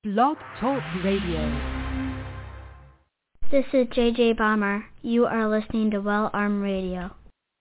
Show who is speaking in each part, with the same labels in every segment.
Speaker 1: Blog Talk Radio.
Speaker 2: This is JJ Bomber. You are listening to Well Armed Radio.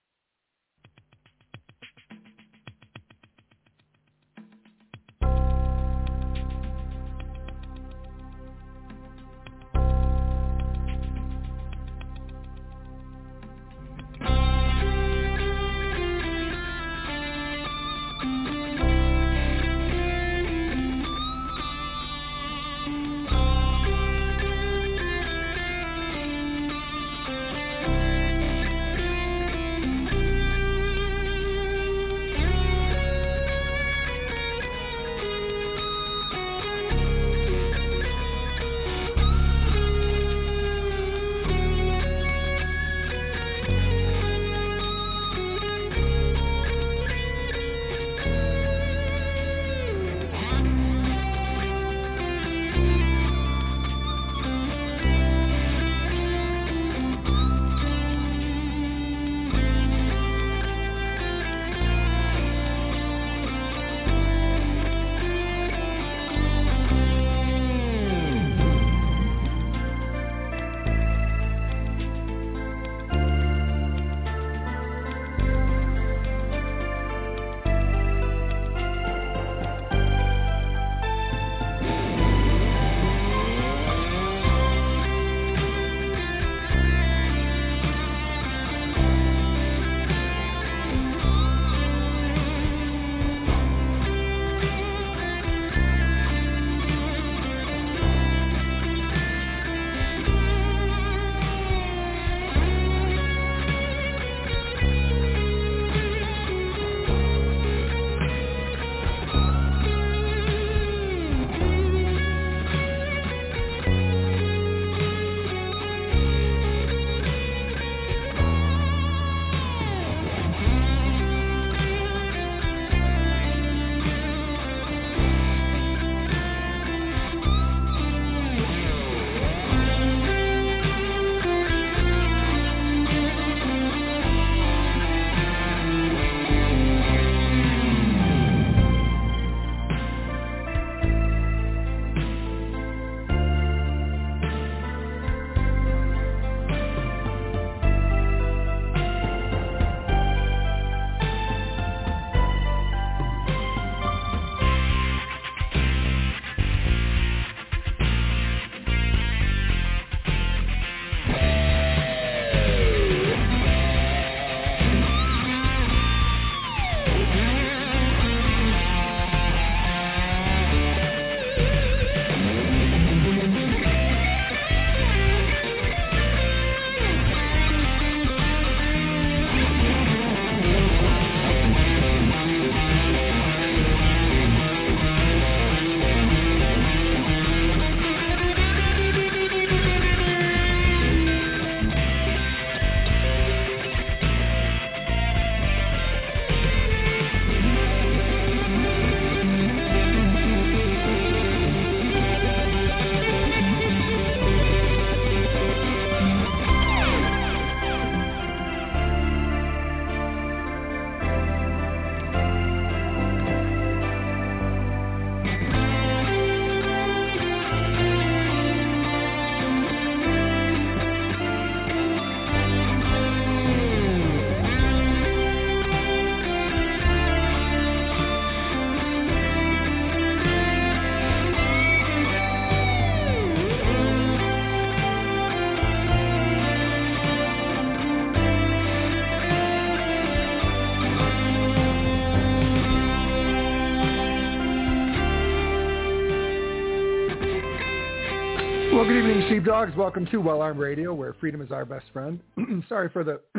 Speaker 3: Well, good evening, sheepdogs. Welcome to Well Armed Radio, where freedom is our best friend. Sorry for the,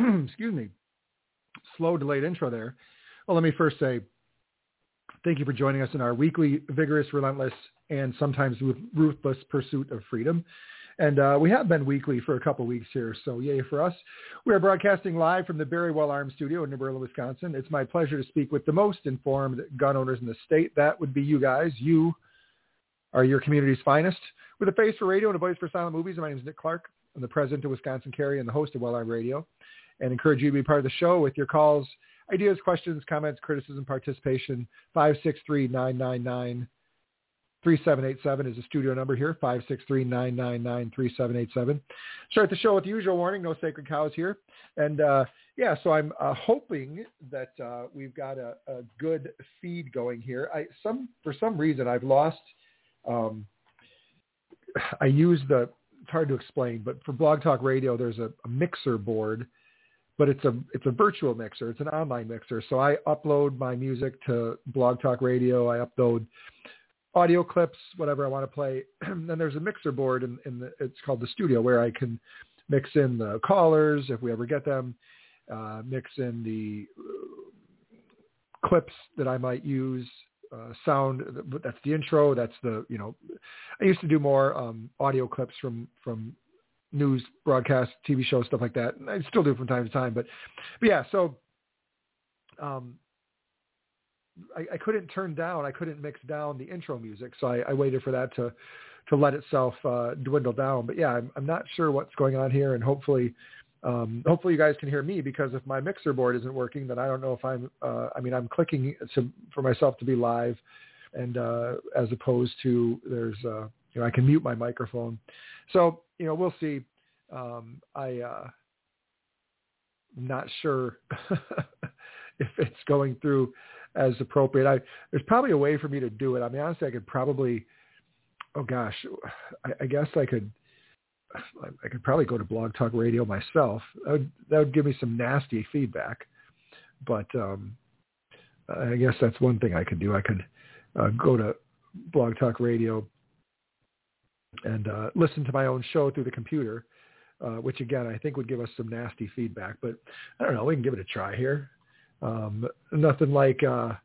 Speaker 3: slow delayed intro there. Well, let me first say thank you for joining us in our weekly, vigorous, relentless, and sometimes ruthless pursuit of freedom. And we have been weekly for a couple weeks here, so yay for us. We are broadcasting live from the Barry Well Armed Studio in Naberla, Wisconsin. It's my pleasure to speak with the most informed gun owners in the state. That would be you guys. You are your community's finest. With a face for radio and a voice for silent movies, my name is Nick Clark. I'm the president of Wisconsin Carry and the host of Well Armed Radio, and encourage you to be part of the show with your calls, ideas, questions, comments, criticism, participation, 563-999-5555. 3787 is the studio number here, 563-999-3787. Start the show with the usual warning, no sacred cows here. And so I'm hoping that we've got a good feed going here. For some reason, I've lost, I use it's hard to explain, but for Blog Talk Radio, there's a mixer board, but it's a virtual mixer. It's an online mixer. So I upload my music to Blog Talk Radio. I upload audio clips, whatever I want to play. And then there's a mixer board it's called the studio, where I can mix in the callers if we ever get them, mix in the clips that I might use, sound. That's the intro. That's I used to do more audio clips from news broadcasts, TV shows, stuff like that. And I still do from time to time, but yeah. So I couldn't mix down the intro music. So I waited for that to let itself dwindle down. But yeah, I'm not sure what's going on here. And hopefully you guys can hear me, because if my mixer board isn't working, then I don't know if I'm clicking for myself to be live, and as opposed to there's, I can mute my microphone. So, we'll see. I'm not sure if it's going through as appropriate. There's probably a way for me to do it. I mean, honestly, I could probably, I guess I could probably go to Blog Talk Radio myself. That would give me some nasty feedback, but I guess that's one thing I could do. I could go to Blog Talk Radio and listen to my own show through the computer, which again I think would give us some nasty feedback. But I don't know. We can give it a try here. Nothing like for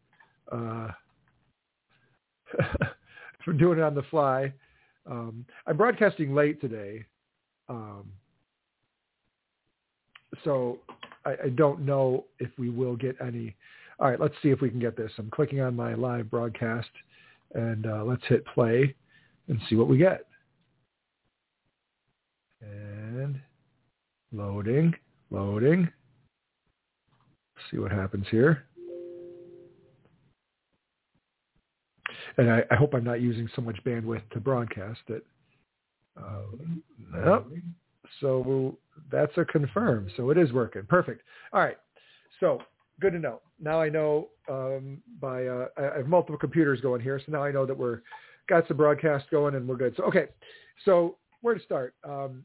Speaker 3: doing it on the fly. I'm broadcasting late today, so I don't know if we will get any. All right, let's see if we can get this. I'm clicking on my live broadcast, and let's hit play and see what we get. And loading. See what happens here. And I hope I'm not using so much bandwidth to broadcast it. No. So that's a confirm. So it is working. Perfect. All right. So good to know. Now I know I have multiple computers going here. So now I know that we're got some broadcast going and we're good. So, okay. So where to start?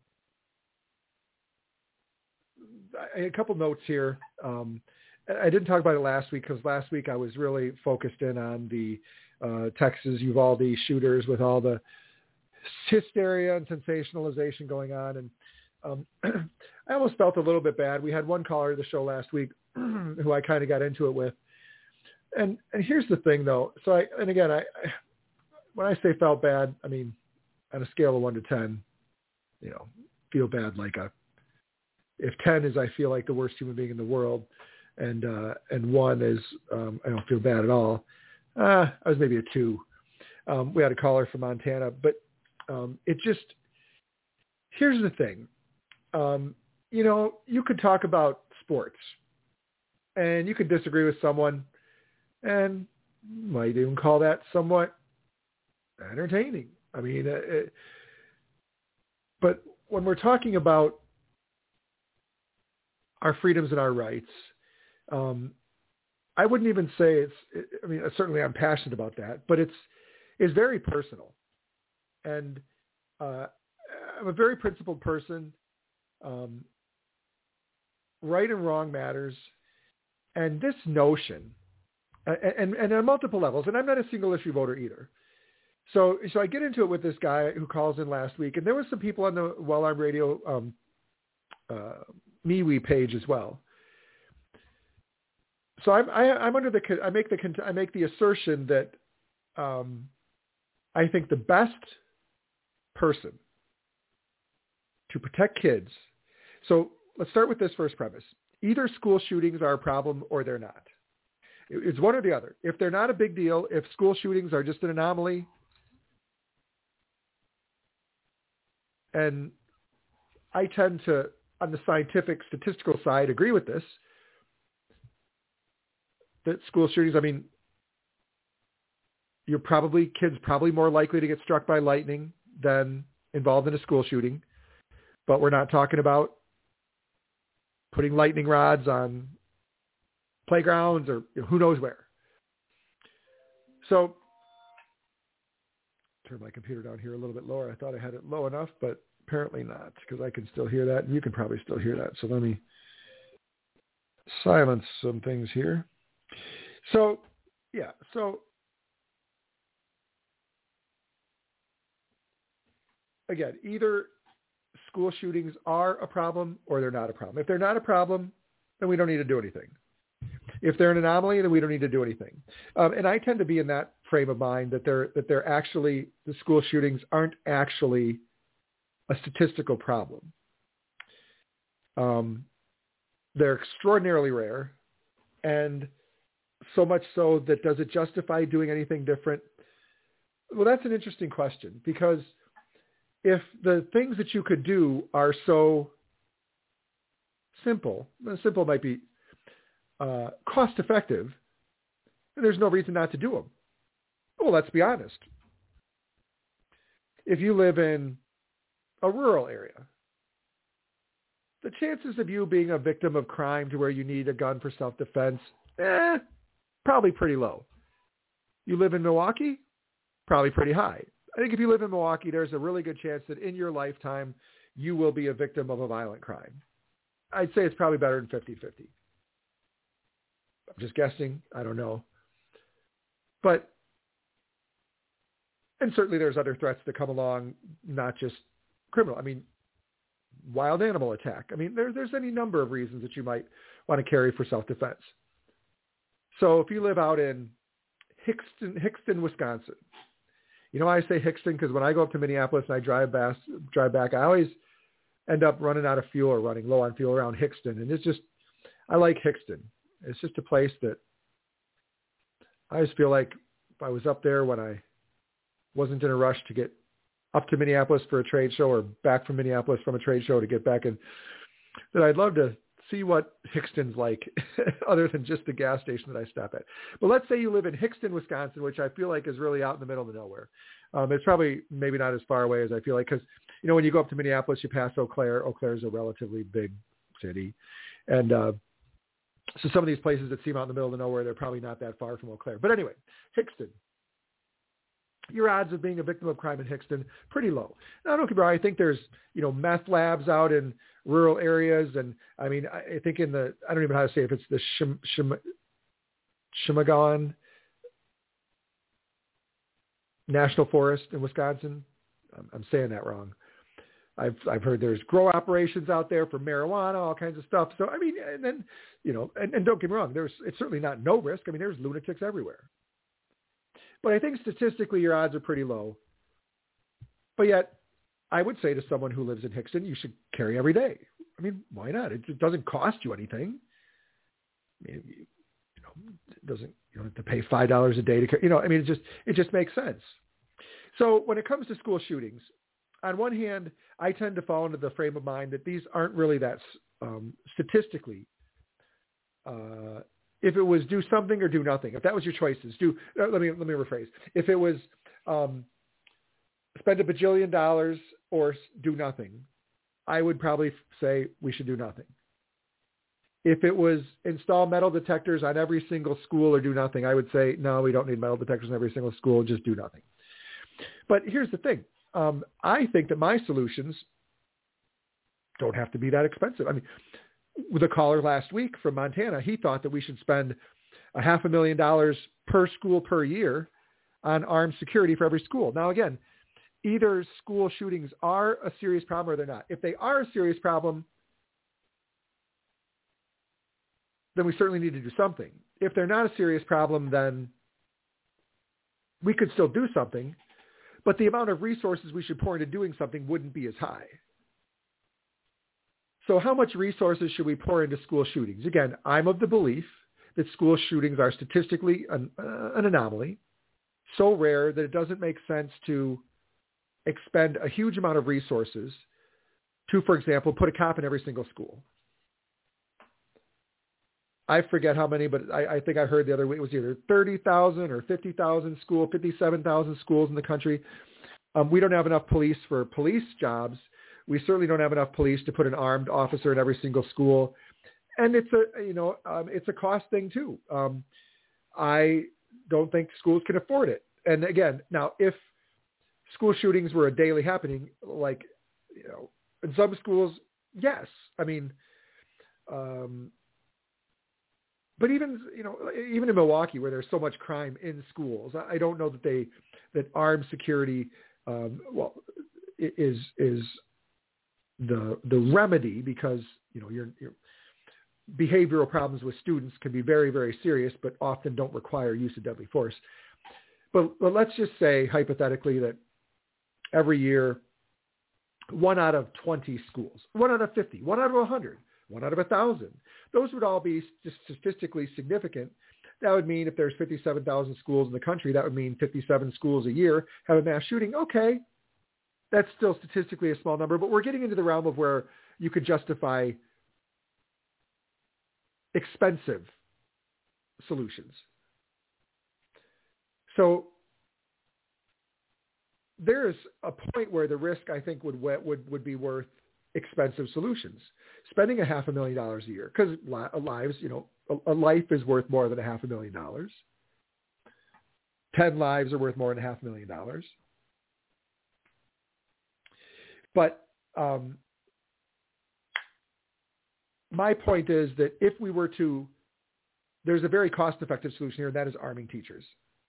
Speaker 3: A couple notes here. I didn't talk about it last week because last week I was really focused in on the Texas Uvalde shooters with all the hysteria and sensationalization going on. And I almost felt a little bit bad. We had one caller to the show last week who I kind of got into it with. And here's the thing, though. So when I say felt bad, I mean, on a scale of 1 to 10, feel bad like if 10 is I feel like the worst human being in the world, and 1 is I don't feel bad at all. I was maybe a 2. We had a caller from Montana, but here's the thing. You could talk about sports, and you could disagree with someone, and might even call that somewhat entertaining. I mean, but when we're talking about our freedoms and our rights, I wouldn't even say certainly I'm passionate about that, but it's very personal. And I'm a very principled person. Right and wrong matters. And this notion, and on multiple levels, and I'm not a single issue voter either. So I get into it with this guy who calls in last week, and there were some people on the Well Armed Radio MeWe page as well. So I'm under I make the assertion that I think the best person to protect kids. So let's start with this first premise. Either school shootings are a problem or they're not. It's one or the other. If they're not a big deal, if school shootings are just an anomaly, and I tend to, on the scientific statistical side, agree with this, that school shootings, I mean, kids probably more likely to get struck by lightning than involved in a school shooting. But we're not talking about putting lightning rods on playgrounds or who knows where. So turn my computer down here a little bit lower. I thought I had it low enough, but apparently not, because I can still hear that, and you can probably still hear that. So let me silence some things here. So, yeah, so again, either school shootings are a problem or they're not a problem. If they're not a problem, then we don't need to do anything. If they're an anomaly, then we don't need to do anything. And I tend to be in that frame of mind that they're actually, the school shootings aren't actually a statistical problem. They're extraordinarily rare, and so much so that does it justify doing anything different? Well, that's an interesting question, because if the things that you could do are so simple might be cost effective, and there's no reason not to do them. Well, let's be honest. If you live in a rural area, the chances of you being a victim of crime to where you need a gun for self-defense, probably pretty low. You live in Milwaukee, probably pretty high. I think if you live in Milwaukee, there's a really good chance that in your lifetime, you will be a victim of a violent crime. I'd say it's probably better than 50-50. I'm just guessing. I don't know. But, and certainly there's other threats that come along, not just criminal. I mean, wild animal attack. I mean, there's any number of reasons that you might want to carry for self-defense. So if you live out in Hickston, Wisconsin, I say Hickston because when I go up to Minneapolis and I drive back, I always end up running out of fuel or running low on fuel around Hickston. And I like Hickston. It's just a place that I just feel like if I was up there when I wasn't in a rush to get up to Minneapolis for a trade show or back from Minneapolis from a trade show to get back in, that I'd love to see what Hickston's like other than just the gas station that I stop at. But let's say you live in Hickston, Wisconsin, which I feel like is really out in the middle of nowhere. It's probably maybe not as far away as I feel like, because, when you go up to Minneapolis, you pass Eau Claire. Eau Claire is a relatively big city. And so some of these places that seem out in the middle of nowhere, they're probably not that far from Eau Claire. But anyway, Hickston. Your odds of being a victim of crime in Hickston, pretty low. Now, don't get me wrong, I think there's, meth labs out in rural areas. And I mean, I think I don't even know how to say if it's the Shimagaon National Forest in Wisconsin. I'm saying that wrong. I've heard there's grow operations out there for marijuana, all kinds of stuff. So, I mean, and then, and don't get me wrong, it's certainly not no risk. I mean, there's lunatics everywhere. But I think statistically your odds are pretty low. But yet, I would say to someone who lives in Hickston, you should carry every day. I mean, why not? It doesn't cost you anything. I mean, it doesn't. You don't have to pay $5 a day to carry. I mean, it just makes sense. So when it comes to school shootings, on one hand, I tend to fall into the frame of mind that these aren't really that statistically. If it was do something or do nothing, if that was your choices, let me rephrase. If it was spend $1 bajillion or do nothing, I would probably say we should do nothing. If it was install metal detectors on every single school or do nothing, I would say, no, we don't need metal detectors in every single school, just do nothing. But here's the thing. I think that my solutions don't have to be that expensive. I mean, with a caller last week from Montana, he thought that we should spend $500,000 per school per year on armed security for every school. Now, again, either school shootings are a serious problem or they're not. If they are a serious problem, then we certainly need to do something. If they're not a serious problem, then we could still do something, but the amount of resources we should pour into doing something wouldn't be as high. So how much resources should we pour into school shootings? Again, I'm of the belief that school shootings are statistically an anomaly, so rare that it doesn't make sense to expend a huge amount of resources to, for example, put a cop in every single school. I forget how many, but I think I heard the other week it was either 30,000 or 50,000 schools, 57,000 schools in the country. We don't have enough police for police jobs. We certainly don't have enough police to put an armed officer in every single school. And it's a cost thing too. I don't think schools can afford it. And again, now if school shootings were a daily happening, like, in some schools, yes. I mean, but even in Milwaukee, where there's so much crime in schools, I don't know that armed security, is the remedy, because, your behavioral problems with students can be very, very serious, but often don't require use of deadly force. But let's just say hypothetically that every year, 1 out of 20 schools, 1 out of 50, 1 out of 100, 1 out of 1,000, those would all be statistically significant. That would mean if there's 57,000 schools in the country, that would mean 57 schools a year have a mass shooting. Okay, that's still statistically a small number, but we're getting into the realm of where you could justify expensive solutions. So there is a point where the risk, I think, would be worth expensive solutions. Spending $500,000 a year, because lives, a life is worth more than $500,000. 10 lives are worth more than $500,000. But my point is that if we were to, there's a very cost-effective solution here, and that is arming teachers.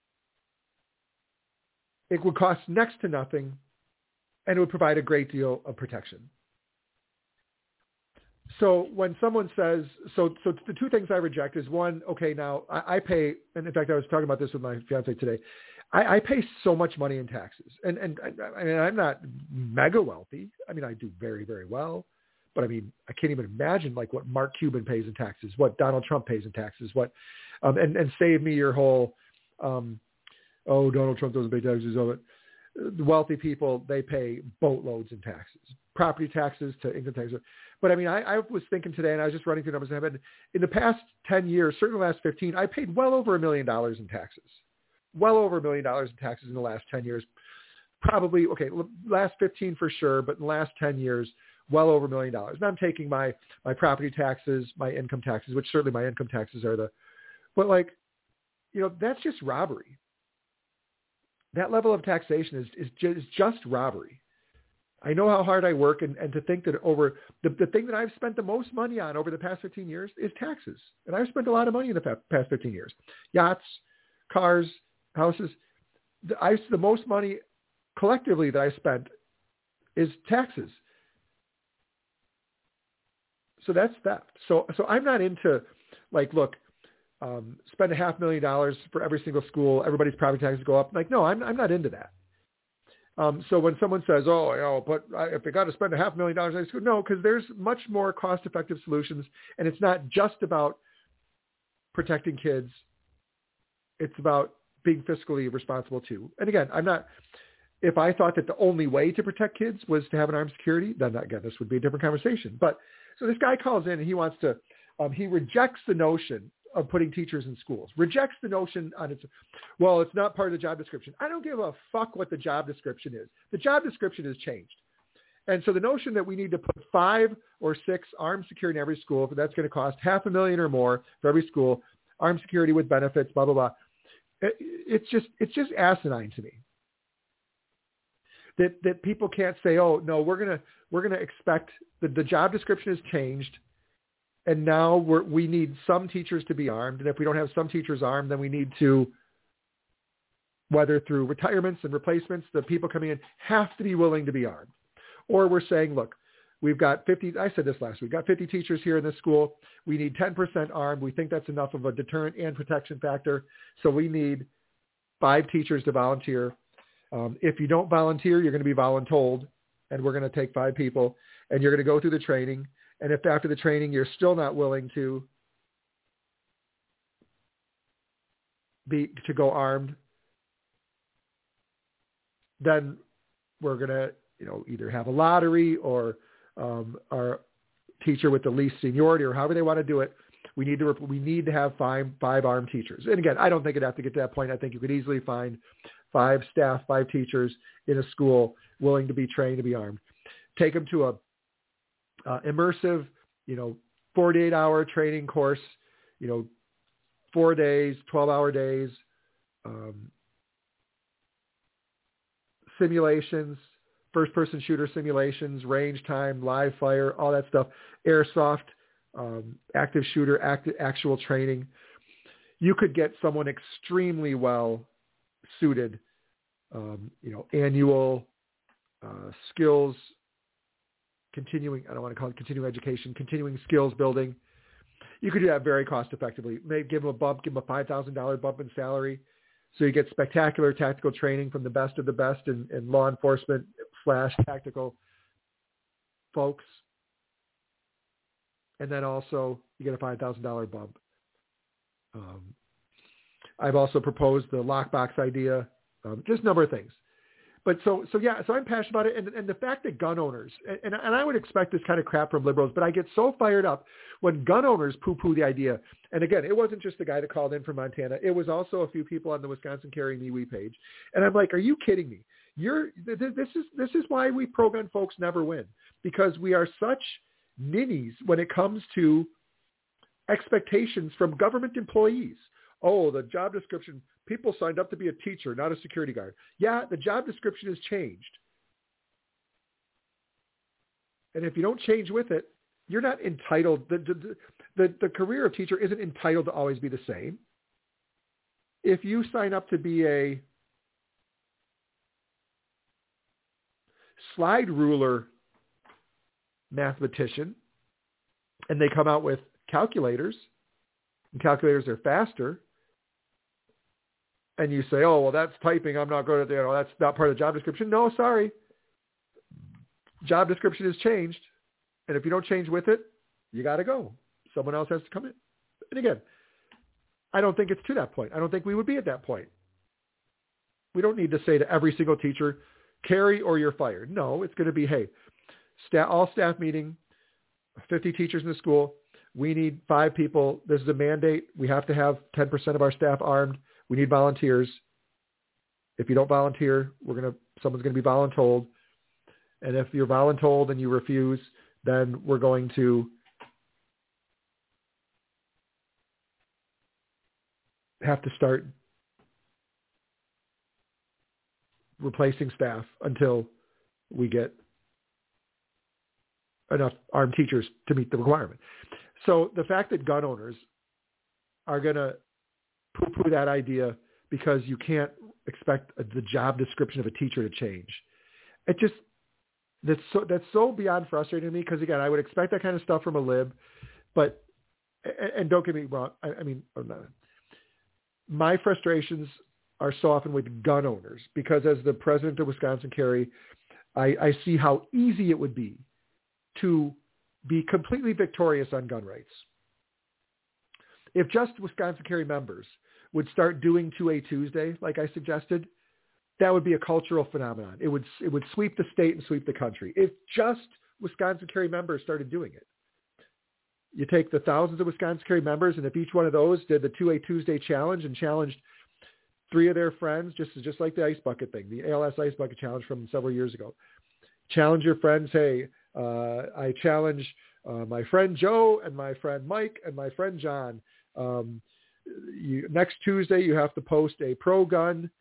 Speaker 3: It would cost next to nothing, and it would provide a great deal of protection. So when someone says, so the two things I reject is, one, okay, now I pay, and in fact, I was talking about this with my fiance today. I pay so much money in taxes, and I mean, I'm not mega wealthy. I mean, I do very, very well, but I mean, I can't even imagine like what Mark Cuban pays in taxes, what Donald Trump pays in taxes, what, and save me your whole, Donald Trump doesn't pay taxes. The wealthy people, they pay boatloads in taxes, property taxes to income taxes. But I mean, I was thinking today, and I was just running through numbers in my head. In the past 10 years, certainly the last 15, I paid well over $1 million in taxes. Well over $1 million in taxes in the last 10 years. Probably, okay, last 15 for sure, but in the last 10 years, well over $1 million. And I'm taking my property taxes, my income taxes, which certainly my income taxes are but like, that's just robbery. That level of taxation is just robbery. I know how hard I work, and to think that over the thing that I've spent the most money on over the past 15 years is taxes. And I've spent a lot of money in the past 15 years. Yachts, cars, houses. The most money collectively that I spent is taxes. So that's theft. So I'm not into like, look, spend $500,000 for every single school, everybody's property taxes go up. Like, no, I'm not into that. So when someone says, but if I got to spend $500,000 in school, no, because there's much more cost-effective solutions, and it's not just about protecting kids. It's about being fiscally responsible too. And again, if I thought that the only way to protect kids was to have an armed security, then again, this would be a different conversation. But so this guy calls in and he wants to, he rejects the notion of putting teachers in schools, rejects the notion on it's not part of the job description. I don't give a fuck what the job description is. The job description has changed. And so the notion that we need to put 5 or 6 armed security in every school, if that's going to cost $500,000 or more for every school, armed security with benefits, blah, blah, blah. It's just asinine to me. That people can't say, oh no, we're gonna expect that the job description has changed, and now we need some teachers to be armed, and if we don't have some teachers armed, then we need to, whether through retirements and replacements, the people coming in have to be willing to be armed. Or we're saying, look, we've got 50. I said this last week. Got 50 teachers here in this school. We need 10% armed. We think that's enough of a deterrent and protection factor. So we need 5 teachers to volunteer. If you don't volunteer, you're going to be voluntold, and we're going to take 5 people, and you're going to go through the training. And if after the training you're still not willing to go armed, then we're going to either have a lottery or our teacher with the least seniority, or however they want to do it, We need to have five armed teachers. And again, I don't think it'd have to get to that point. I think you could easily find 5 teachers in a school willing to be trained to be armed. Take them to a immersive, 48-hour training course, 4 days, 12-hour days, simulations, first-person shooter simulations, range time, live fire, all that stuff, airsoft, active shooter, actual training. You could get someone extremely well suited, annual skills, continuing, I don't want to call it continuing education, continuing skills building. You could do that very cost effectively. Maybe give them a $5,000 bump in salary. So you get spectacular tactical training from the best of the best in law enforcement / tactical folks. And then also you get a $5,000 bump. I've also proposed the lockbox idea, just a number of things. But so I'm passionate about it. And the fact that gun owners, and I would expect this kind of crap from liberals, but I get so fired up when gun owners poo-poo the idea. And again, it wasn't just the guy that called in from Montana. It was also a few people on the Wisconsin Carry MeWe page. And I'm like, are you kidding me? This is why we pro-gun folks never win, because we are such ninnies when it comes to expectations from government employees. Oh, the job description, people signed up to be a teacher, not a security guard. Yeah, the job description has changed. And if you don't change with it, you're not entitled. The career of teacher isn't entitled to always be the same. If you sign up to be a slide ruler mathematician and they come out with calculators, and calculators are faster, and you say, oh, well, that's typing, I'm not going to, that's not part of the job description. No, sorry. Job description has changed. And if you don't change with it, you got to go. Someone else has to come in. And again, I don't think it's to that point. I don't think we would be at that point. We don't need to say to every single teacher, carry or you're fired. No, it's going to be, hey, all staff meeting, 50 teachers in the school. We need 5 people. This is a mandate. We have to have 10% of our staff armed. We need volunteers. If you don't volunteer, someone's going to be voluntold. And if you're voluntold and you refuse, then we're going to have to start replacing staff until we get enough armed teachers to meet the requirement. So the fact that gun owners are going to poo-poo that idea because you can't expect the job description of a teacher to change, that's so beyond frustrating to me, because again, I would expect that kind of stuff from a lib, but, and don't get me wrong, my frustrations are so often with gun owners, because as the president of Wisconsin Carry, I see how easy it would be to be completely victorious on gun rights. If just Wisconsin Carry members would start doing 2A Tuesday, like I suggested, that would be a cultural phenomenon. It would sweep the state and sweep the country. If just Wisconsin Carry members started doing it. You take the thousands of Wisconsin Carry members, and if each one of those did the 2A Tuesday challenge and challenged 3 of their friends, just like the ice bucket thing, the ALS ice bucket challenge from several years ago. Challenge your friends. Hey, I challenge my friend Joe and my friend Mike and my friend John. Next Tuesday, you have to post a pro-gun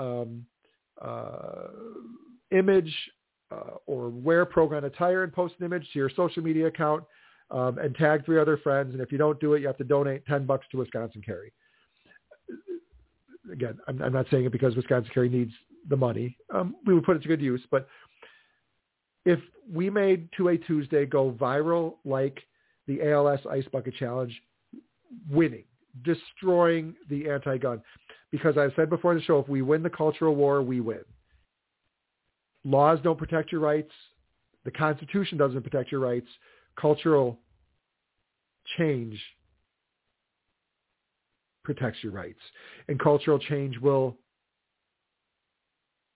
Speaker 3: image or wear pro-gun attire and post an image to your social media account and tag 3 other friends. And if you don't do it, you have to donate $10 to Wisconsin Carry. Again, I'm not saying it because Wisconsin Carry needs the money. We would put it to good use. But if we made 2A Tuesday go viral like the ALS Ice Bucket Challenge, winning, destroying the anti-gun, because I've said before in the show, if we win the cultural war, we win. Laws don't protect your rights. The Constitution doesn't protect your rights. Cultural change protects your rights. And cultural change will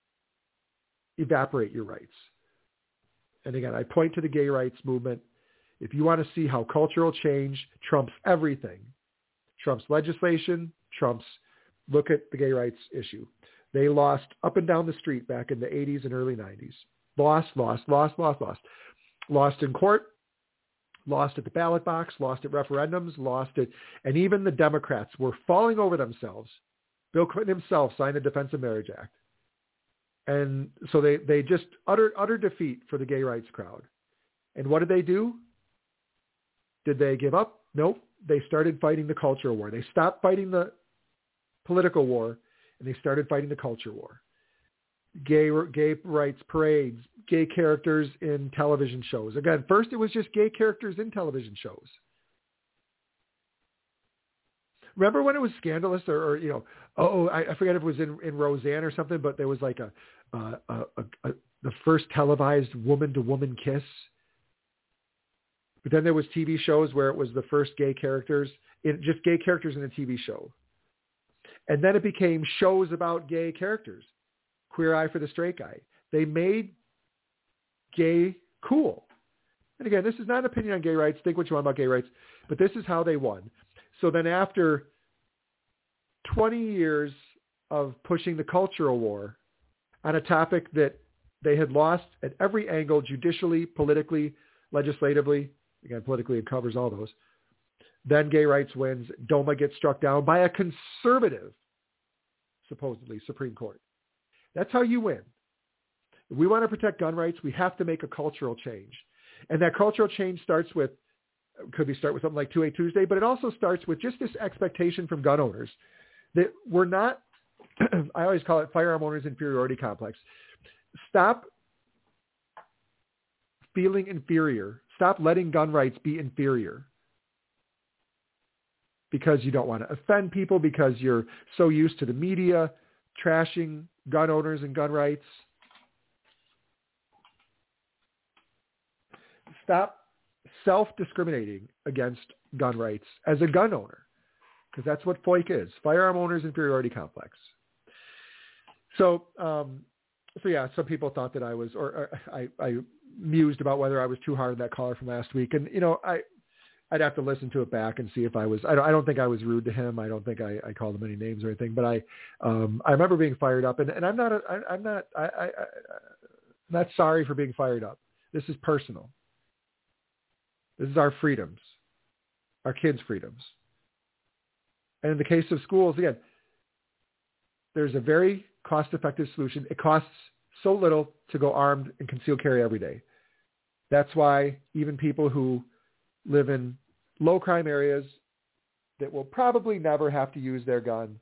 Speaker 3: evaporate your rights. And again, I point to the gay rights movement. If you want to see how cultural change trumps everything, trumps legislation, trumps, look at the gay rights issue. They lost up and down the street back in the 80s and early 90s. Lost. Lost in court, lost at the ballot box, lost at referendums, lost at, and even the Democrats were falling over themselves. Bill Clinton himself signed the Defense of Marriage Act. And so they just utter defeat for the gay rights crowd. And what did they do? Did they give up? Nope. They started fighting the culture war. They stopped fighting the political war, and they started fighting the culture war. Gay rights parades, gay characters in television shows. Again, first it was just gay characters in television shows. Remember when it was scandalous, or you know, I forget if it was in Roseanne or something, but there was like the first televised woman-to-woman kiss. But then there was TV shows where it was the first gay characters, just gay characters in a TV show. And then it became shows about gay characters. Queer Eye for the Straight Guy. They made gay cool. And again, this is not an opinion on gay rights. Think what you want about gay rights. But this is how they won. So then after 20 years of pushing the cultural war on a topic that they had lost at every angle, judicially, politically, legislatively, again, politically it covers all those, then gay rights wins. DOMA gets struck down by a conservative, supposedly, Supreme Court. That's how you win. If we want to protect gun rights, we have to make a cultural change. And that cultural change starts with, could we start with something like 2A Tuesday, but it also starts with just this expectation from gun owners that we're not, I always call it firearm owners' inferiority complex. Stop feeling inferior. Stop letting gun rights be inferior because you don't want to offend people, because you're so used to the media trashing gun owners and gun rights. Stop self-discriminating against gun rights as a gun owner, because that's what FOIC is, Firearm Owners Inferiority Complex. So yeah, some people thought that I was, or I mused about whether I was too hard on that caller from last week. And, you know, I'd have to listen to it back and see if I was, I don't think I was rude to him. I don't think I called him any names or anything, but I remember being fired up, and I'm not sorry for being fired up. This is personal. This is our freedoms, our kids' freedoms. And in the case of schools, again, there's a very cost-effective solution. It costs so little to go armed and concealed carry every day. That's why even people who live in low crime areas that will probably never have to use their gun,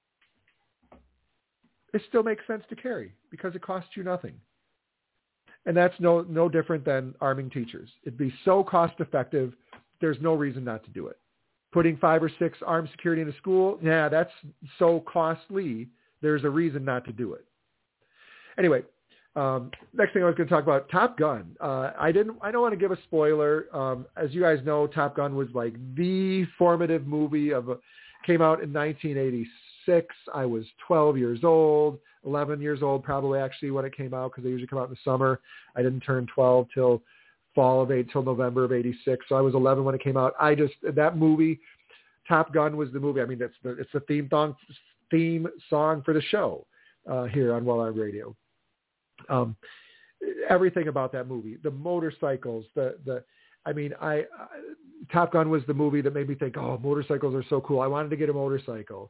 Speaker 3: it still makes sense to carry because it costs you nothing. And that's no different than arming teachers. It'd be so cost effective, there's no reason not to do it. Putting 5 or 6 armed security in a school, yeah, that's so costly, there's a reason not to do it. Anyway, next thing I was going to talk about, Top Gun. I don't want to give a spoiler. As you guys know, Top Gun was like the formative movie came out in 1986. I was 12 years old, 11 years old probably actually when it came out, because they usually come out in the summer. I didn't turn 12 till November of 86. So I was 11 when it came out. That movie, Top Gun, was the movie. I mean, it's the theme song for the show here on Well Armed Radio. Everything about that movie, the motorcycles, Top Gun was the movie that made me think, oh, motorcycles are so cool. I wanted to get a motorcycle.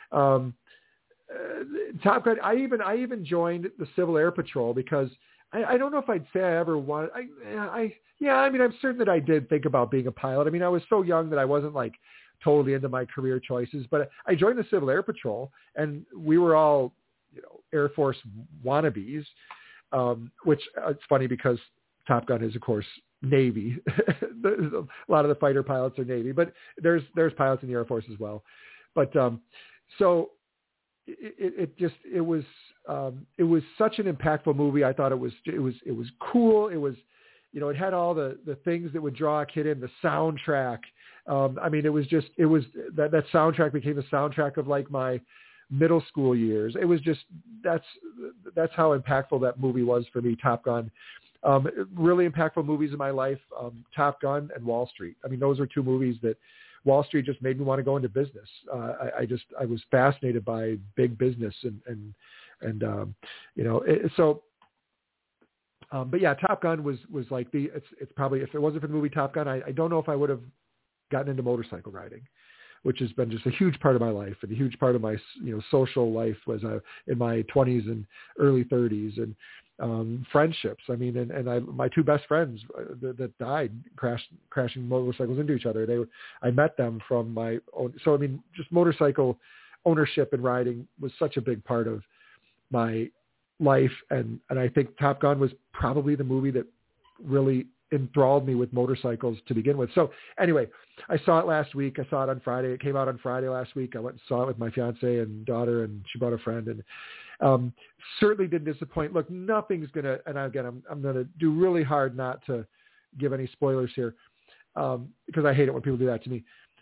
Speaker 3: Top Gun, I even joined the Civil Air Patrol because I don't know if I'd say I ever wanted, I'm certain that I did think about being a pilot. I mean, I was so young that I wasn't like totally into my career choices, but I joined the Civil Air Patrol, and we were all, Air Force wannabes, which it's funny because Top Gun is, of course, Navy. A lot of the fighter pilots are Navy, but there's pilots in the Air Force as well. But so it was such an impactful movie. I thought it was cool. It was, it had all the things that would draw a kid in. The soundtrack. That soundtrack became the soundtrack of like my middle school years. It was just, that's how impactful that movie was for me, Top Gun. Really impactful movies in my life, Top Gun and Wall Street. I mean, those are two movies that Wall Street just made me want to go into business. I was fascinated by big business but yeah, Top Gun was like it's probably, if it wasn't for the movie Top Gun, I don't know if I would have gotten into motorcycle riding, which has been just a huge part of my life and a huge part of my, social life was in my 20s and early 30s, and friendships. I mean, and my two best friends that died crashing motorcycles into each other. I met them from my own. So, I mean, just motorcycle ownership and riding was such a big part of my life. And I think Top Gun was probably the movie that really enthralled me with motorcycles to begin with. So anyway, I saw it last week. I saw it on Friday. It came out on Friday last week. I went and saw it with my fiance and daughter, and she brought a friend, and certainly didn't disappoint. Look, nothing's going to, and again, I'm going to do really hard not to give any spoilers here, because I hate it when people do that to me.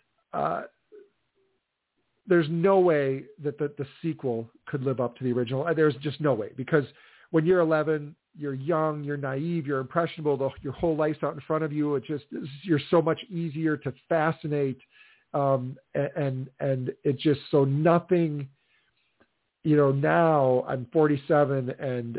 Speaker 3: There's no way that the sequel could live up to the original. There's just no way, because when you're 11, you're young, you're naive, you're impressionable. Your whole life's out in front of you. You're so much easier to fascinate. And it's just so nothing, now I'm 47 and,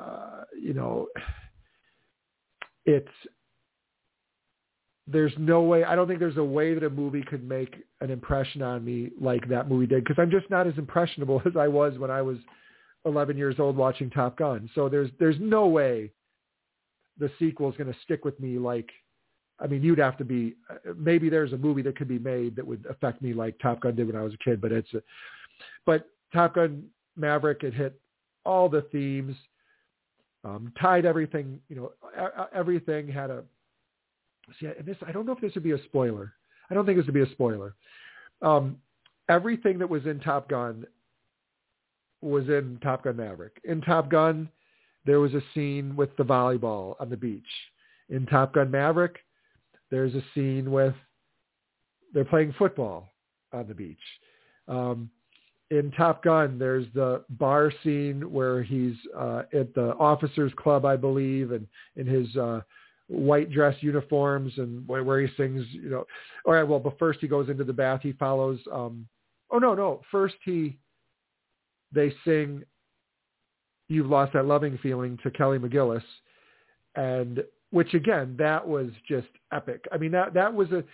Speaker 3: there's no way, I don't think there's a way that a movie could make an impression on me like that movie did, because I'm just not as impressionable as I was when I was 11 years old watching Top Gun. So there's no way the sequel is going to stick with me you'd have to be, maybe there's a movie that could be made that would affect me like Top Gun did when I was a kid, but Top Gun Maverick, it hit all the themes, tied everything, everything had I don't know if this would be a spoiler. I don't think this would be a spoiler. Everything that was in Top Gun was in Top Gun Maverick. In Top Gun, there was a scene with the volleyball on the beach. In Top Gun Maverick, there's a scene with they're playing football on the beach. In Top Gun, there's the bar scene where he's at the officers club, I believe, and in his white dress uniforms, and where he sings, all right, well, but first he goes into the bath. He follows, first they sing You've Lost That Loving Feeling to Kelly McGillis, and which again, that was just epic. I mean, that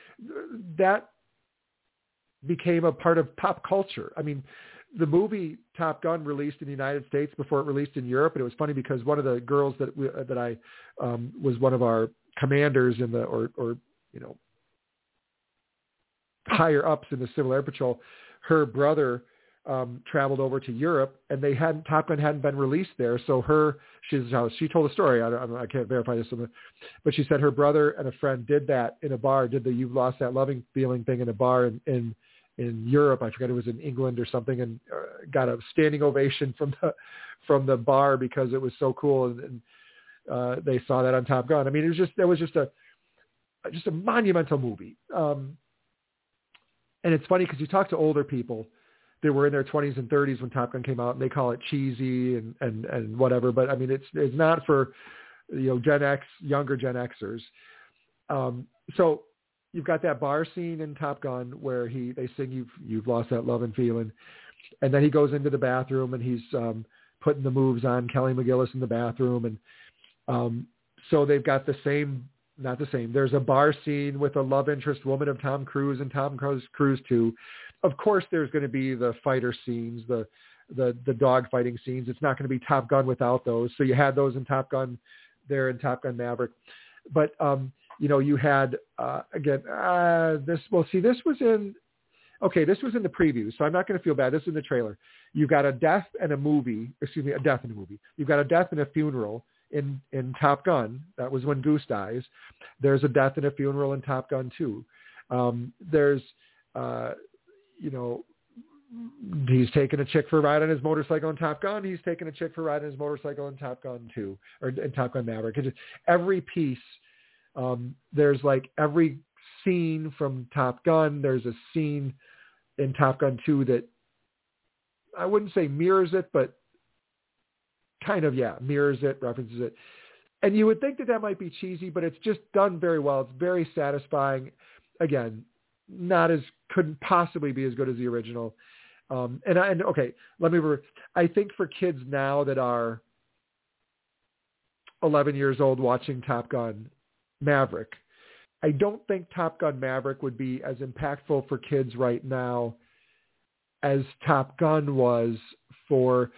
Speaker 3: became a part of pop culture. I mean, the movie Top Gun released in the United States before it released in Europe. And it was funny because one of the girls that I was one of our commanders in higher ups in the Civil Air Patrol, her brother traveled over to Europe, and Top Gun hadn't been released there. So she told a story. I can't verify this, but she said her brother and a friend did that in a bar, did the You've Lost That Loving Feeling thing in a bar in Europe. I forget, it was in England or something, and got a standing ovation from the bar because it was so cool. And they saw that on Top Gun. I mean, that was just a monumental movie. And it's funny because you talk to older people that were in their 20s and 30s when Top Gun came out, and they call it cheesy and whatever. But I mean, it's not for, Gen X, younger Gen Xers. So you've got that bar scene in Top Gun where they sing You've Lost That Loving Feeling. And then he goes into the bathroom and he's putting the moves on Kelly McGillis in the bathroom. And so they've got not the same. There's a bar scene with a love interest woman of Tom Cruise and Tom Cruise too. Of course, there's going to be the fighter scenes, the dog fighting scenes. It's not going to be Top Gun without those. So you had those in Top Gun there in Top Gun Maverick. But, you had, this was in the preview, so I'm not going to feel bad. This is in the trailer. You've got a death in a movie. You've got a death in a funeral in Top Gun. That was when Goose dies. There's a death in a funeral in Top Gun 2. There's, he's taken a chick for a ride on his motorcycle in Top Gun. He's taken a chick for a ride on his motorcycle in Top Gun 2, or in Top Gun Maverick. It's just, every piece, there's like every scene from Top Gun. There's a scene in Top Gun 2 that I wouldn't say mirrors it, but kind of, mirrors it, references it. And you would think that might be cheesy, but it's just done very well. It's very satisfying. Again, couldn't possibly be as good as the original. Okay, I think for kids now that are 11 years old watching Top Gun Maverick, I don't think Top Gun Maverick would be as impactful for kids right now as Top Gun was for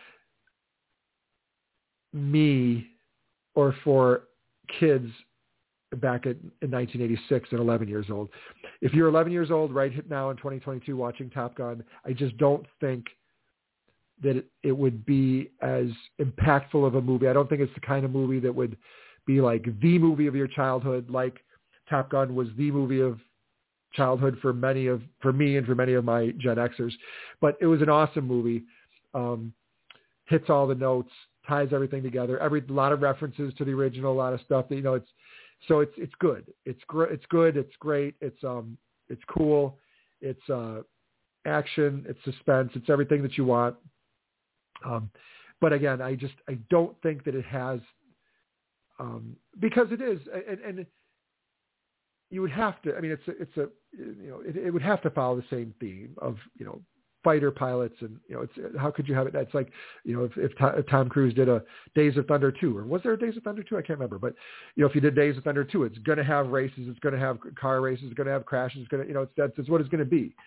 Speaker 3: me or for kids back in 1986 and 11 years old. If you're 11 years old right now in 2022 watching Top Gun, I just don't think that it would be as impactful of a movie. I don't think it's the kind of movie that would be like the movie of your childhood, like Top Gun was the movie of childhood for me and for many of my Gen Xers. But it was an awesome movie. Hits all the notes, ties everything together. A lot of references to the original, a lot of stuff that, it's good. It's good. It's great. It's cool. It's action. It's suspense. It's everything that you want. But again, I don't think that it has, because it is, and you would have to, it would have to follow the same theme of, fighter pilots and, how could you have it? That's like, if Tom Cruise did a Days of Thunder 2, or was there a Days of Thunder 2? I can't remember, but if you did Days of Thunder 2, it's going to have races. It's going to have car races. It's going to have crashes. It's going to, that's what it's going to be.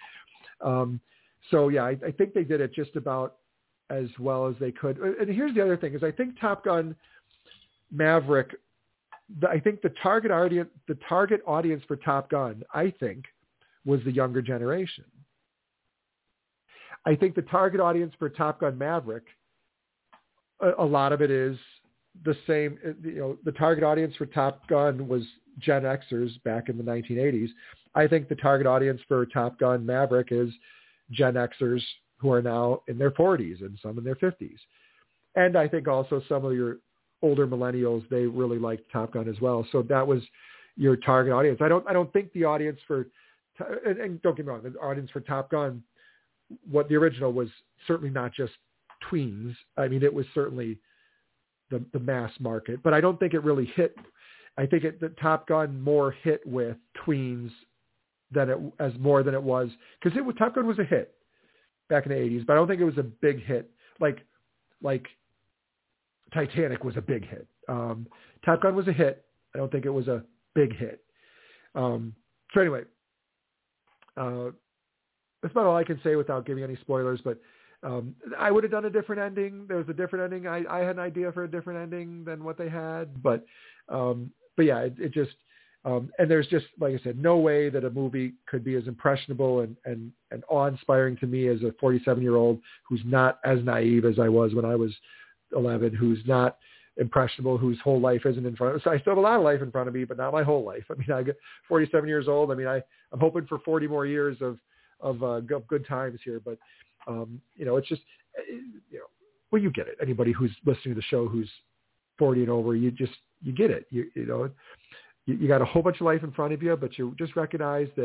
Speaker 3: I think they did it just about as well as they could. And here's the other thing is I think Top Gun Maverick, I think the target audience for Top Gun, I think, was the younger generation. I think the target audience for Top Gun Maverick, a lot of it is the same. The target audience for Top Gun was Gen Xers back in the 1980s. I think the target audience for Top Gun Maverick is Gen Xers who are now in their 40s and some in their 50s. And I think also some of your older millennials, they really liked Top Gun as well. So that was your target audience. I don't think the audience for, and don't get me wrong, the audience for Top Gun, what the original was certainly not just tweens. I mean, it was certainly the mass market, but I don't think it really hit. I think the Top Gun more hit with tweens than it was, because Top Gun was a hit back in the 80s, but I don't think it was a big hit like Titanic was a big hit. Top Gun was a hit. I don't think it was a big hit. So anyway, that's about all I can say without giving any spoilers, but I would have done a different ending. There was a different ending. I had an idea for a different ending than what they had, but yeah, it just, and there's just, like I said, no way that a movie could be as impressionable and awe-inspiring to me as a 47-year-old who's not as naive as I was when I was 11, who's not impressionable, whose whole life isn't in front of me. So I still have a lot of life in front of me, but not my whole life. I mean, I get 47 years old. I mean, I'm hoping for 40 more years of good times here, but it's just, well, you get it. Anybody who's listening to the show who's 40 and over, you get it. You got a whole bunch of life in front of you, but you just recognize that,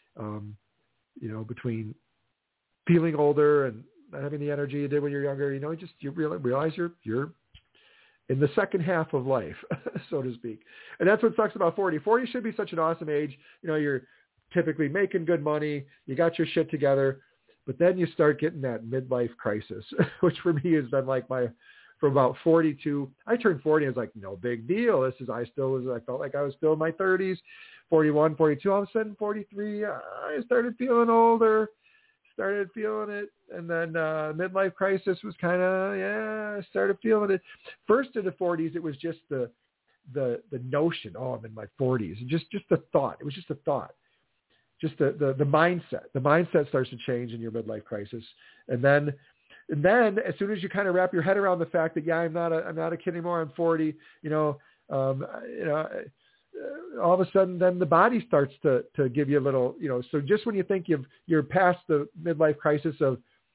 Speaker 3: between feeling older and not having the energy you did when you're younger, you realize you're in the second half of life, so to speak. And that's what sucks about 40. 40 should be such an awesome age. You're typically making good money. You got your shit together, but then you start getting that midlife crisis, which for me has been like from about 42, I turned 40 and I was like, no big deal. I felt like I was still in my 30s, 41, 42, all of a sudden 43, I started feeling older, started feeling it. And then midlife crisis was kind of, I started feeling it. First in the 40s, it was just the notion, I'm in my 40s. And just the thought. It was just a thought. Just the mindset. The mindset starts to change in your midlife crisis. And then as soon as you kind of wrap your head around the fact that, I'm not a kid anymore, I'm 40, all of a sudden then the body starts to give you a little, so just when you think you're past the midlife crisis of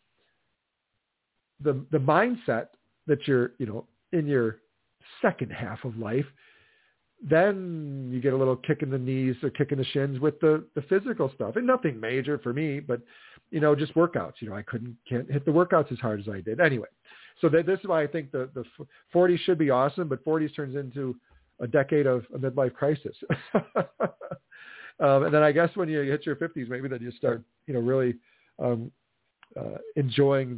Speaker 3: the mindset that you're, in your second half of life, then you get a little kick in the knees or kick in the shins with the physical stuff, and nothing major for me, but just workouts. I can't hit the workouts as hard as I did anyway. So this is why I think the 40s should be awesome, but 40s turns into a decade of a midlife crisis. And then I guess when you hit your 50s, maybe then you start, really enjoying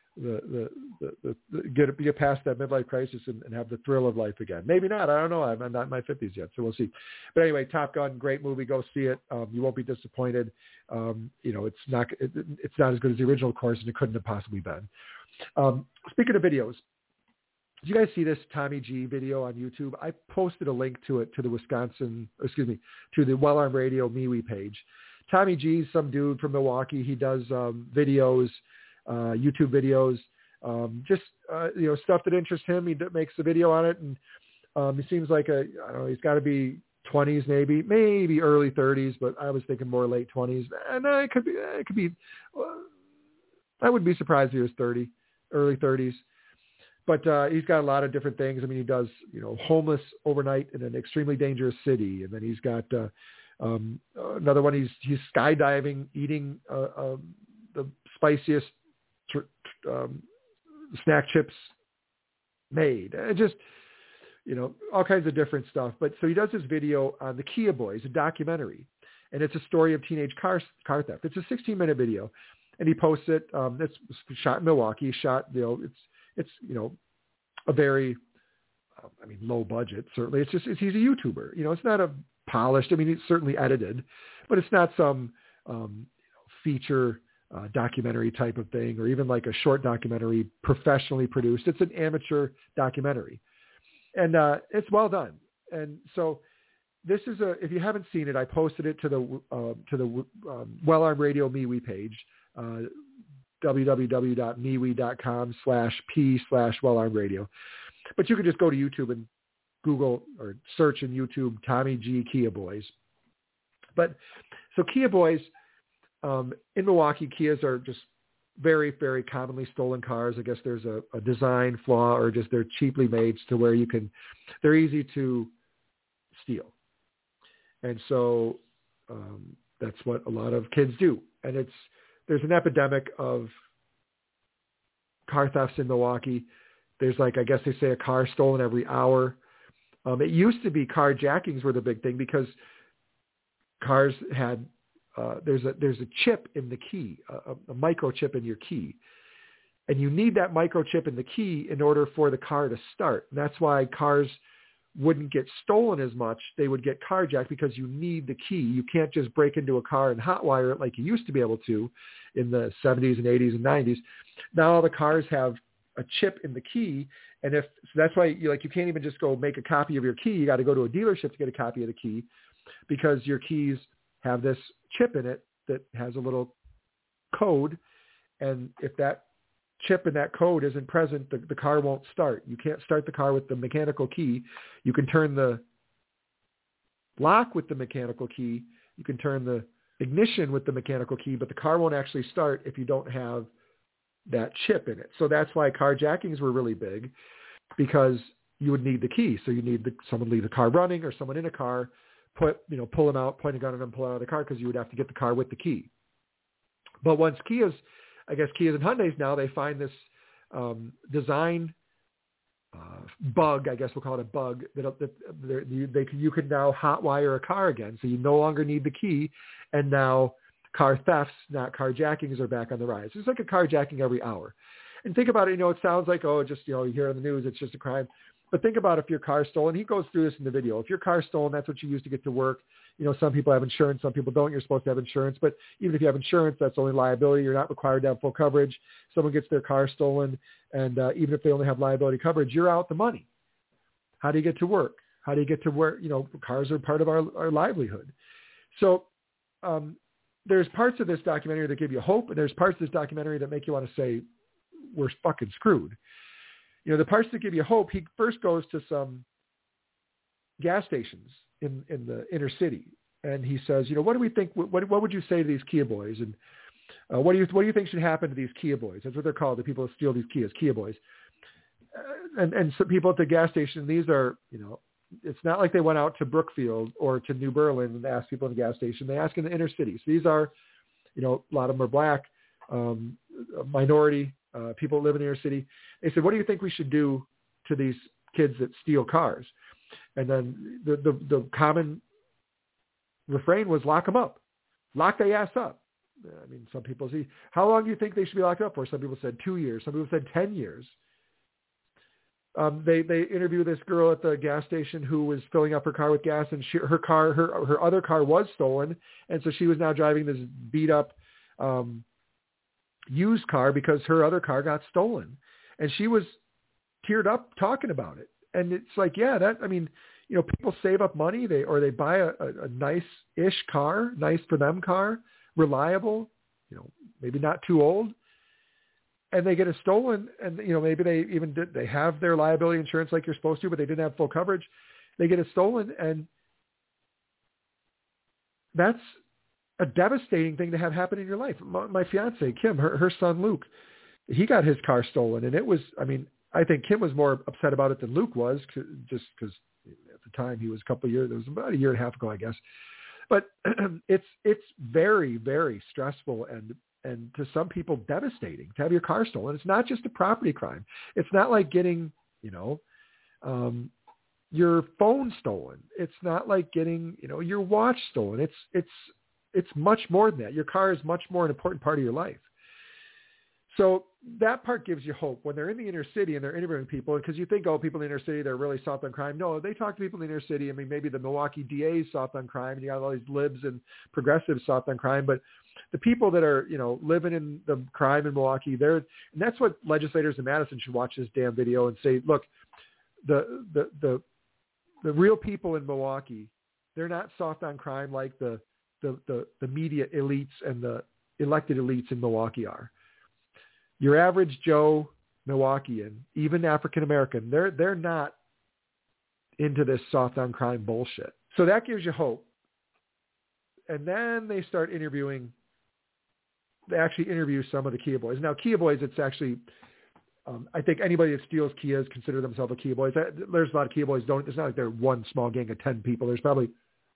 Speaker 3: get past that midlife crisis and have the thrill of life again. Maybe not. I don't know. I'm not in my 50s yet, so we'll see. But anyway, Top Gun, great movie. Go see it. You won't be disappointed. It's not as good as the original, of course, and it couldn't have possibly been. Speaking of videos, did you guys see this Tommy G video on YouTube? I posted a link to it to the Well Armed Radio MeWe page. Tommy G's some dude from Milwaukee. He does videos, YouTube videos, stuff that interests him. He makes a video on it, and he seems like he's got to be 20s, maybe early 30s, but I was thinking more late 20s. And it could be. I wouldn't be surprised if he was 30, early 30s. But he's got a lot of different things. I mean, he does, homeless overnight in an extremely dangerous city, and then he's got another one. He's skydiving, eating the spiciest snack chips made. And just, all kinds of different stuff. But so he does this video on the Kia Boys, a documentary, and it's a story of teenage car theft. It's a 16-minute video, and he posts it. It's shot in Milwaukee. It's a very, low budget, certainly. It's he's a YouTuber. It's not a polished, it's certainly edited, but it's not some, feature documentary type of thing, or even like a short documentary professionally produced. It's an amateur documentary, and it's well done. And so this is if you haven't seen it, I posted it to the Well Armed Radio MeWe page, www.mewe.com/p/wellarmedradio. But you could just go to YouTube and Google or search in YouTube Tommy G Kia Boys. But so Kia Boys, in Milwaukee, Kias are just very, very commonly stolen cars. I guess there's a design flaw, or just they're cheaply made to where they're easy to steal. And so that's what a lot of kids do. And there's an epidemic of car thefts in Milwaukee. There's I guess they say a car stolen every hour. It used to be carjackings were the big thing, because cars had, there's a chip in the key, a microchip in your key. And you need that microchip in the key in order for the car to start. And that's why cars wouldn't get stolen as much. They would get carjacked, because you need the key. You can't just break into a car and hotwire it like you used to be able to in the 70s and 80s and 90s. Now all the cars have a chip in the key. And so that's why you can't even just go make a copy of your key. You got to go to a dealership to get a copy of the key, because your keys have this chip in it that has a little code. And if that chip in that code isn't present, the car won't start. You can't start the car with the mechanical key. You can turn the lock with the mechanical key. You can turn the ignition with the mechanical key, but the car won't actually start if you don't have that chip in it. So that's why carjackings were really big, because you would need the key. So you need someone leave the car running, or someone in a car pull them out, point a gun at them, pull out of the car, because you would have to get the car with the key. But once Kias and Hyundais now, they find this design bug, I guess we'll call it a bug, that you can now hotwire a car again. So you no longer need the key, and now car thefts, not carjackings, are back on the rise. It's like a carjacking every hour. And think about it, it sounds like, you hear on the news, it's just a crime. But think about if your car's stolen. He goes through this in the video. If your car's stolen, that's what you use to get to work. Some people have insurance, some people don't. You're supposed to have insurance. But even if you have insurance, that's only liability. You're not required to have full coverage. Someone gets their car stolen, and even if they only have liability coverage, you're out the money. How do you get to work? How do you get to where, cars are part of our livelihood. So there's parts of this documentary that give you hope, and there's parts of this documentary that make you want to say, we're fucking screwed. The parts that give you hope, he first goes to some gas stations in the inner city, and he says, what do we think? What would you say to these Kia Boys? And what do you think should happen to these Kia Boys? That's what they're called, the people who steal these Kias, Kia Boys. And some people at the gas station, these are, it's not like they went out to Brookfield or to New Berlin and asked people in the gas station. They ask in the inner cities. These are, a lot of them are black, minority, people who live in the inner city. They said, what do you think we should do to these kids that steal cars? And then the common refrain was lock them up, lock their ass up. I mean, some people see, how long do you think they should be locked up for? Some people said 2 years. Some people said 10 years. They interviewed this girl at the gas station who was filling up her car with gas, and her other car was stolen. And so she was now driving this beat up used car because her other car got stolen. And she was teared up talking about it. And it's like, yeah, people save up money, they buy a nice-ish car, nice for them car, reliable, maybe not too old, and they get it stolen, and maybe they have their liability insurance like you're supposed to, but they didn't have full coverage. They get it stolen, and that's a devastating thing to have happen in your life. My fiance Kim, her son Luke, he got his car stolen, and it was, I think Kim was more upset about it than Luke was, just because at the time he was a couple of years, it was about a year and a half ago, I guess. But it's very, very stressful and to some people devastating to have your car stolen. It's not just a property crime. It's not like getting, your phone stolen. It's not like getting, your watch stolen. It's much more than that. Your car is much more an important part of your life. So that part gives you hope when they're in the inner city and they're interviewing people, because you think, people in the inner city, they're really soft on crime. No, they talk to people in the inner city. Maybe the Milwaukee DA is soft on crime, and you got all these libs and progressives soft on crime, but the people that are, living in the crime in Milwaukee, and that's what legislators in Madison should watch this damn video and say, look, the real people in Milwaukee, they're not soft on crime like the media elites and the elected elites in Milwaukee are. Your average Joe Milwaukeean, even African-American, they're not into this soft on crime bullshit. So that gives you hope. And then they start interviewing. They actually interview some of the Kia boys. Now, Kia boys, it's actually, I think anybody that steals Kias consider themselves a Kia boys. There's a lot of Kia boys it's not like they're one small gang of 10 people. There's probably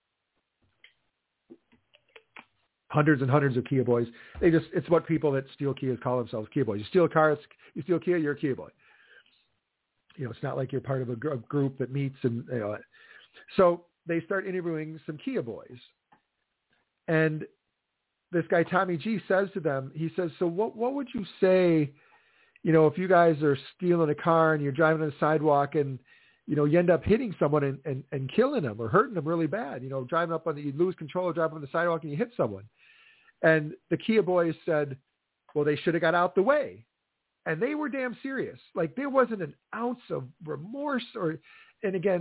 Speaker 3: hundreds and hundreds of Kia boys. It's what people that steal Kias call themselves, Kia boys. You steal a car, you steal a Kia, you're a Kia boy. It's not like you're part of a group that meets and, So they start interviewing some Kia boys. And this guy, Tommy G, says to them, he says, so what would you say, if you guys are stealing a car and you're driving on the sidewalk and, you end up hitting someone and killing them or hurting them really bad, you lose control, driving on the sidewalk and you hit someone. And the Kia boys said, well, they should have got out the way. And they were damn serious. Like, there wasn't an ounce of remorse and again,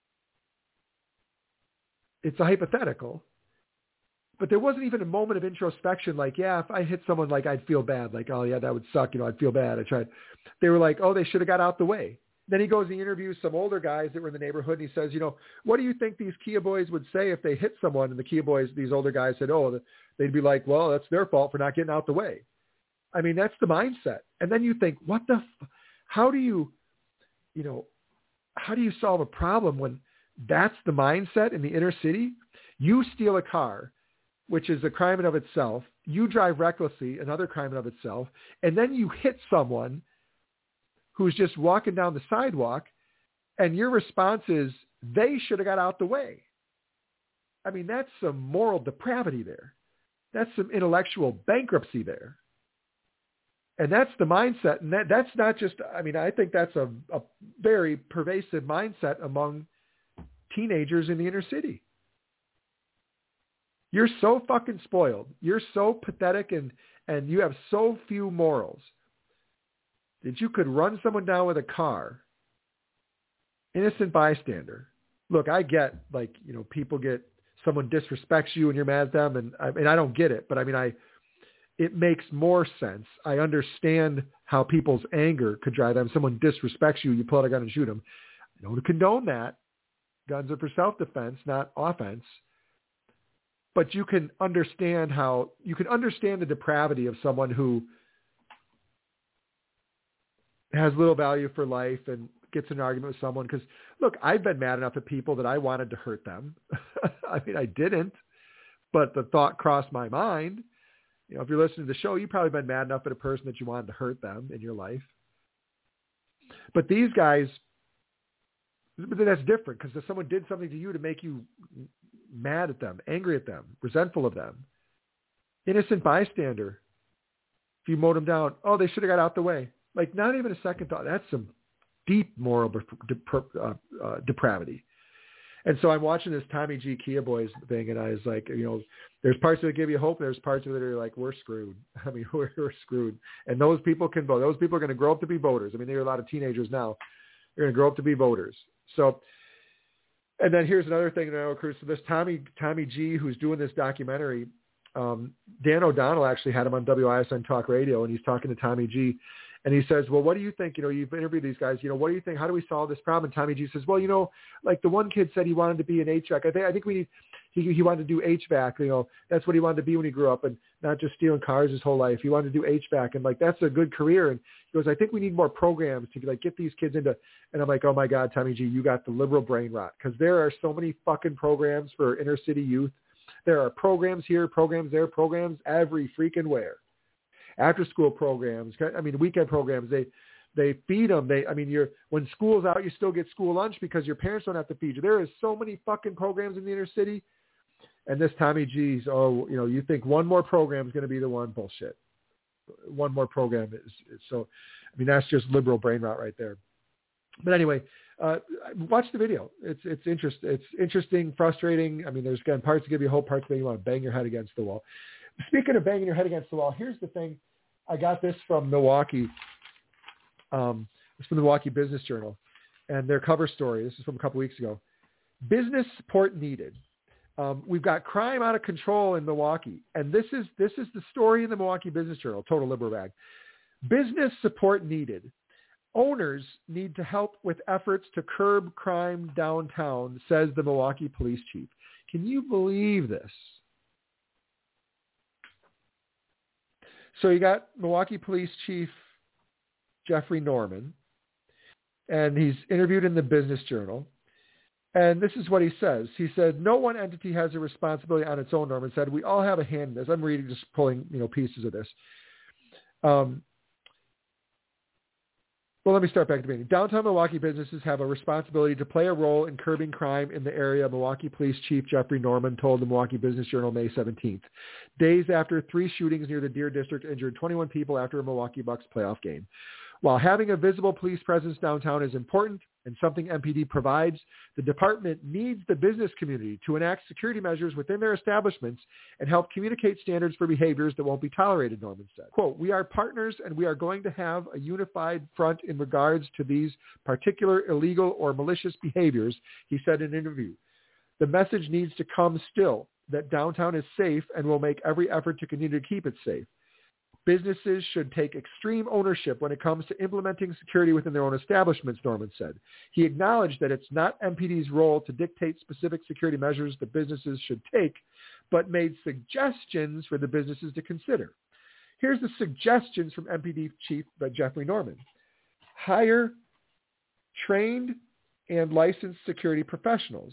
Speaker 3: it's a hypothetical, but there wasn't even a moment of introspection. Like, yeah, if I hit someone, like, I'd feel bad. Like, oh yeah, that would suck. I'd feel bad. I tried. They were like, oh, they should have got out the way. Then he goes and he interviews some older guys that were in the neighborhood, and he says, what do you think these Kia boys would say if they hit someone? And the Kia boys, these older guys said, they'd be like, well, that's their fault for not getting out the way. That's the mindset. And then you think, how do you solve a problem when that's the mindset in the inner city? You steal a car, which is a crime in of itself. You drive recklessly, another crime in of itself. And then you hit someone who's just walking down the sidewalk, and your response is, they should have got out the way. That's some moral depravity there. That's some intellectual bankruptcy there. And that's the mindset. And that's not just, I think that's a very pervasive mindset among teenagers in the inner city. You're so fucking spoiled. You're so pathetic and you have so few morals that you could run someone down with a car, innocent bystander. Look, I get, people someone disrespects you and you're mad at them, and I don't get it, but it makes more sense. I understand how people's anger could drive them. Someone disrespects you, you pull out a gun and shoot them. I don't condone that. Guns are for self-defense, not offense. But you can understand the depravity of someone who has little value for life and gets in an argument with someone. Because, look, I've been mad enough at people that I wanted to hurt them. I didn't, but the thought crossed my mind. If you're listening to the show, you've probably been mad enough at a person that you wanted to hurt them in your life. But these guys, But then that's different because if someone did something to you to make you mad at them, angry at them, resentful of them, innocent bystander, if you mowed them down, oh, they should have got out the way. Like, not even a second thought. That's some deep moral depravity. And so I'm watching this Tommy G. Kia Boys thing, and I was like, there's parts of it give you hope. There's parts of it that are like, we're screwed. I mean, we're screwed. And those people can vote. Those people are going to grow up to be voters. I mean, there are a lot of teenagers now. They're going to grow up to be voters. So, and then here's another thing that I occurs. So this Tommy G, who's doing this documentary, Dan O'Donnell actually had him on WISN Talk Radio, and he's talking to Tommy G. And he says, well, what do you think? You've interviewed these guys. What do you think? How do we solve this problem? And Tommy G says, well, like the one kid said he wanted to be an HVAC. I think he wanted to do HVAC. That's what he wanted to be when he grew up, and not just stealing cars his whole life. He wanted to do HVAC, and like that's a good career. And he goes, I think we need more programs to like get these kids into. And I'm like, oh my God, Tommy G, you got the liberal brain rot, because there are so many fucking programs for inner city youth. There are programs here, programs there, programs every freaking where. After school programs, weekend programs, they feed them. When school's out, you still get school lunch because your parents don't have to feed you. There is so many fucking programs in the inner city. And this Tommy G's, you think one more program is going to be the one? Bullshit. One more program is so, that's just liberal brain rot right there. But anyway, watch the video. It's interesting, frustrating. There's again parts that give you hope, parts that you want to bang your head against the wall. Speaking of banging your head against the wall, here's the thing. I got this from Milwaukee. It's from the Milwaukee Business Journal, and their cover story. This is from a couple weeks ago. Business support needed. We've got crime out of control in Milwaukee, and this is the story in the Milwaukee Business Journal. Total liberal bag. Business support needed. Owners need to help with efforts to curb crime downtown, says the Milwaukee police chief. Can you believe this? So you got Milwaukee Police Chief Jeffrey Norman, and he's interviewed in the Business Journal. And this is what he says. He said, no one entity has a responsibility on its own, Norman said. We all have a hand in this. I'm reading, just pulling, pieces of this. Well, let me start back at the beginning. Downtown Milwaukee businesses have a responsibility to play a role in curbing crime in the area, Milwaukee Police Chief Jeffrey Norman told the Milwaukee Business Journal May 17th. Days after 3 shootings near the Deer District injured 21 people after a Milwaukee Bucks playoff game. While having a visible police presence downtown is important and something MPD provides, the department needs the business community to enact security measures within their establishments and help communicate standards for behaviors that won't be tolerated, Norman said. Quote, we are partners and we are going to have a unified front in regards to these particular illegal or malicious behaviors, he said in an interview. The message needs to come still that downtown is safe and will make every effort to continue to keep it safe. Businesses should take extreme ownership when it comes to implementing security within their own establishments, Norman said. He acknowledged that it's not MPD's role to dictate specific security measures that businesses should take, but made suggestions for the businesses to consider. Here's the suggestions from MPD Chief Jeffrey Norman. Hire trained and licensed security professionals.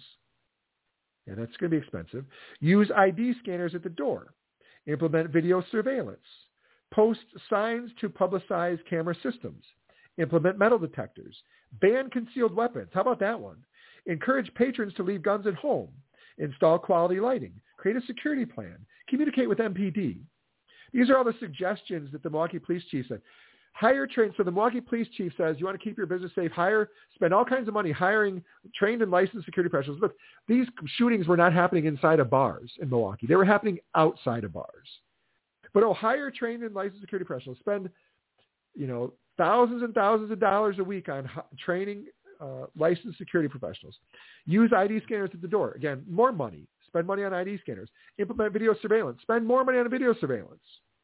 Speaker 3: And that's going to be expensive. Use ID scanners at the door. Implement video surveillance. Post signs to publicize camera systems. Implement metal detectors. Ban concealed weapons. How about that one? Encourage patrons to leave guns at home. Install quality lighting. Create a security plan. Communicate with MPD. These are all the suggestions that the Milwaukee Police Chief said. Hire trained. So the Milwaukee Police Chief says, you want to keep your business safe, spend all kinds of money hiring trained and licensed security professionals. Look, these shootings were not happening inside of bars in Milwaukee. They were happening outside of bars. But hire trained and licensed security professionals. Spend, thousands and thousands of dollars a week on training licensed security professionals. Use ID scanners at the door. Again, more money. Spend money on ID scanners. Implement video surveillance. Spend more money on video surveillance.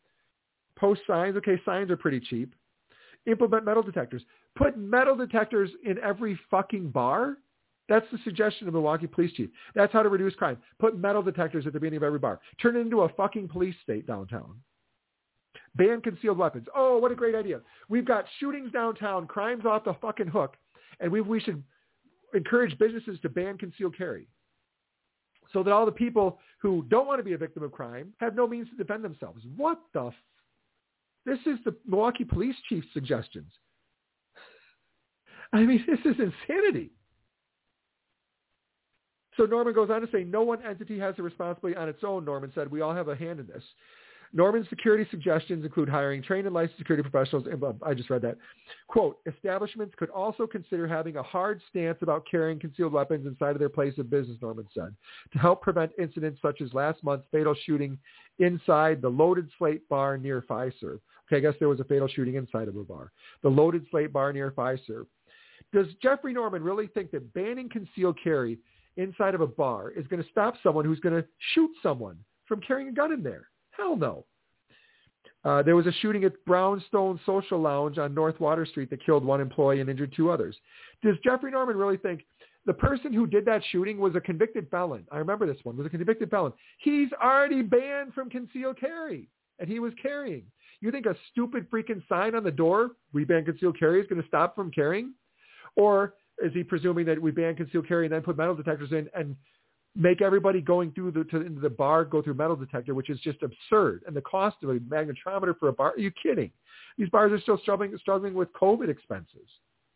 Speaker 3: Post signs. Okay, signs are pretty cheap. Implement metal detectors. Put metal detectors in every fucking bar. That's the suggestion of the Milwaukee Police Chief. That's how to reduce crime. Put metal detectors at the beginning of every bar. Turn it into a fucking police state downtown. Ban concealed weapons. Oh, what a great idea. We've got shootings downtown, crime's off the fucking hook, and we should encourage businesses to ban concealed carry so that all the people who don't want to be a victim of crime have no means to defend themselves. What the This is the Milwaukee Police Chief's suggestions. This is insanity. So Norman goes on to say, no one entity has the responsibility on its own, Norman said. We all have a hand in this. Norman's security suggestions include hiring trained and licensed security professionals. And I just read that. Quote, establishments could also consider having a hard stance about carrying concealed weapons inside of their place of business, Norman said, to help prevent incidents such as last month's fatal shooting inside the Loaded Slate bar near Fiserv. Okay, I guess there was a fatal shooting inside of a bar. The Loaded Slate bar near Fiserv. Does Jeffrey Norman really think that banning concealed carry inside of a bar is going to stop someone who's going to shoot someone from carrying a gun in there? Hell no. There was a shooting at Brownstone Social Lounge on North Water Street that killed one employee and injured two others. Does Jeffrey Norman really think the person who did that shooting was a convicted felon? I remember this one, was a convicted felon. He's already banned from concealed carry, and he was carrying. You think a stupid freaking sign on the door, we ban concealed carry, is going to stop from carrying? Or is he presuming that we ban concealed carry and then put metal detectors in and make everybody going through into the bar go through metal detector, which is just absurd? And the cost of a magnetometer for a bar, are you kidding? These bars are still struggling with COVID expenses.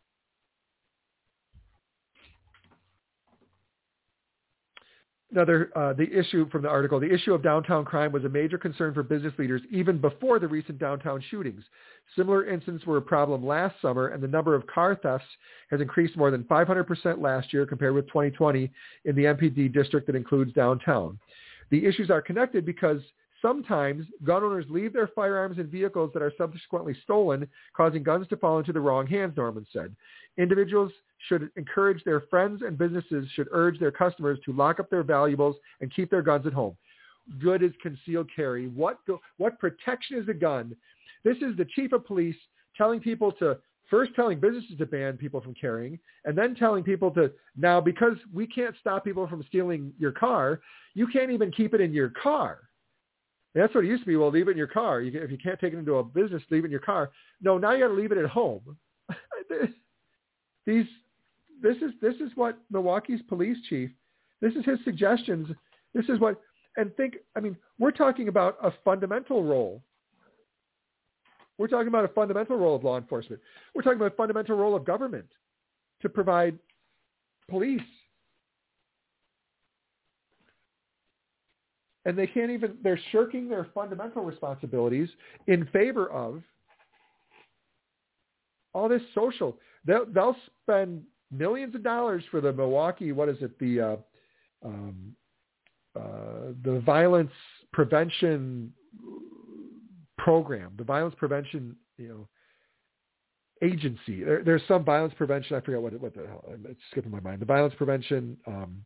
Speaker 3: Another, the issue from the article, the issue of downtown crime was a major concern for business leaders even before the recent downtown shootings. Similar incidents were a problem last summer, and the number of car thefts has increased more than 500% last year compared with 2020 in the MPD district that includes downtown. The issues are connected because sometimes gun owners leave their firearms in vehicles that are subsequently stolen, causing guns to fall into the wrong hands, Norman said. Individuals should encourage their friends, and businesses should urge their customers to lock up their valuables and keep their guns at home. Good is concealed carry. What protection is a gun? This is the chief of police telling people to, first telling businesses to ban people from carrying, and then telling people to, now because we can't stop people from stealing your car, you can't even keep it in your car. That's what it used to be. Well, leave it in your car. If you can't take it into a business, leave it in your car. No, now you got to leave it at home. This is what Milwaukee's police chief, this is his suggestions. This is what, and think, I mean, we're talking about a fundamental role. We're talking about a fundamental role of law enforcement. We're talking about a fundamental role of government to provide police. And they can't even, they're shirking their fundamental responsibilities in favor of all this social. They'll spend millions of dollars for the Milwaukee, what is it, the violence prevention program, the violence prevention, agency. There's some violence prevention. I forget what the hell. It's skipping my mind. The violence prevention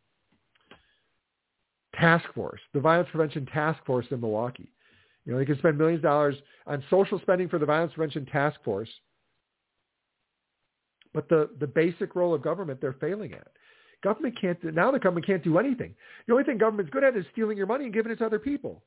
Speaker 3: task force, the violence prevention task force in Milwaukee. They can spend millions of dollars on social spending for the violence prevention task force. But the basic role of government, they're failing at. The government can't do anything. The only thing government's good at is stealing your money and giving it to other people.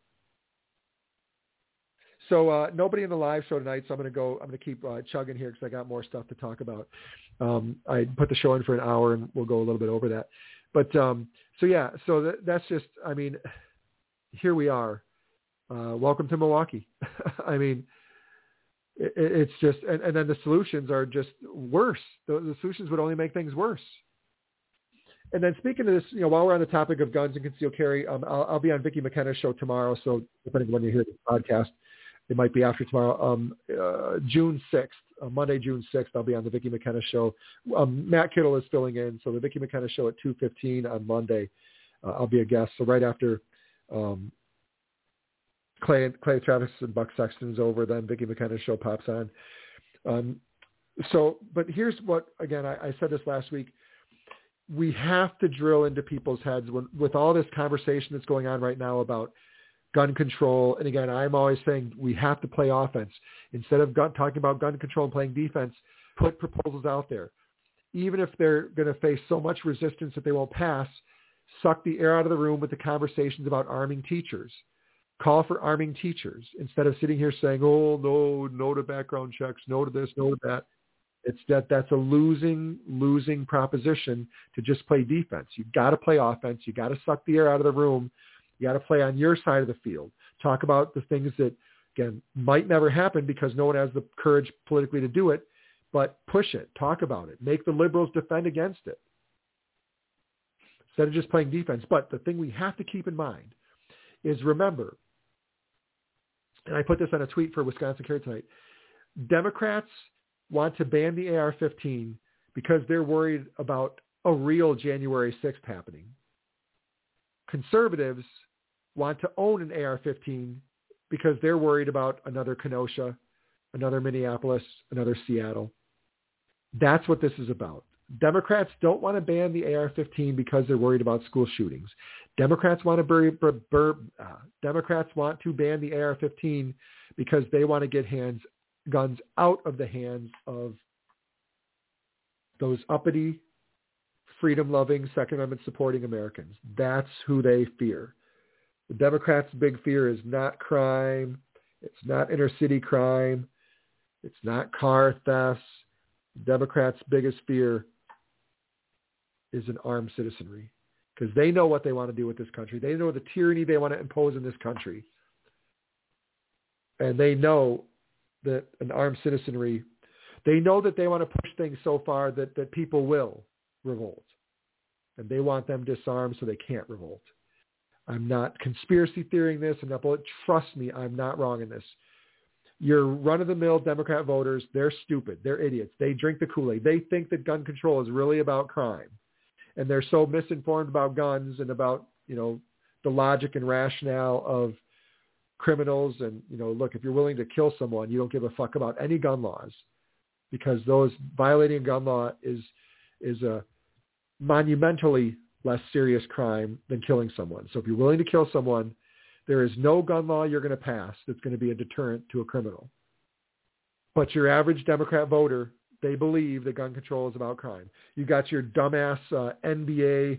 Speaker 3: So nobody in the live show tonight, so I'm going to keep chugging here because I got more stuff to talk about. I put the show in for an hour and we'll go a little bit over that. But that's just, I mean, here we are. Welcome to Milwaukee. I mean, it's just, and then the solutions are just worse. The solutions would only make things worse. And then speaking of this, while we're on the topic of guns and concealed carry, I'll be on Vicki McKenna's show tomorrow. So depending on when you hear this podcast, it might be after tomorrow. June 6th, Monday, June 6th, I'll be on the Vicki McKenna show. Matt Kittle is filling in. So the Vicki McKenna show at 2:15 on Monday, I'll be a guest. So right after Clay Travis and Buck Sexton's over, then Vicki McKenna's show pops on. But here's what, again, I said this last week. We have to drill into people's heads with all this conversation that's going on right now about gun control. And again, I'm always saying we have to play offense. Instead of talking about gun control and playing defense, put proposals out there. Even if they're going to face so much resistance that they won't pass, suck the air out of the room with the conversations about arming teachers. Call for arming teachers instead of sitting here saying, oh, no to background checks, no to this, no to that. That's a losing proposition to just play defense. You've got to play offense. You got to suck the air out of the room. You got to play on your side of the field. Talk about the things that, again, might never happen because no one has the courage politically to do it, but push it. Talk about it. Make the liberals defend against it. instead of just playing defense. But the thing we have to keep in mind is, remember, and I put this on a tweet for Wisconsin Care tonight, Democrats want to ban the AR-15 because they're worried about a real January 6th happening. Conservatives want to own an AR-15 because they're worried about another Kenosha, another Minneapolis, another Seattle. That's what this is about. Democrats don't want to ban the AR-15 because they're worried about school shootings. Democrats want to ban the AR-15 because they want to get guns out of the hands of those uppity, freedom-loving, Second Amendment-supporting Americans. That's who they fear. The Democrats' big fear is not crime. It's not inner-city crime. It's not car thefts. The Democrats' biggest fear is an armed citizenry, because they know what they want to do with this country. They know the tyranny they want to impose in this country. And they know that an armed citizenry, they know that they want to push things so far that people will revolt. And they want them disarmed so they can't revolt. I'm not conspiracy theorying this. Trust me, I'm not wrong in this. Your run-of-the-mill Democrat voters, they're stupid. They're idiots. They drink the Kool-Aid. They think that gun control is really about crime. And they're so misinformed about guns and about, the logic and rationale of criminals. And, look, if you're willing to kill someone, you don't give a fuck about any gun laws, because violating a gun law is a monumentally less serious crime than killing someone. So if you're willing to kill someone, there is no gun law you're going to pass that's going to be a deterrent to a criminal. But your average Democrat voter, they believe that gun control is about crime. You got your dumbass NBA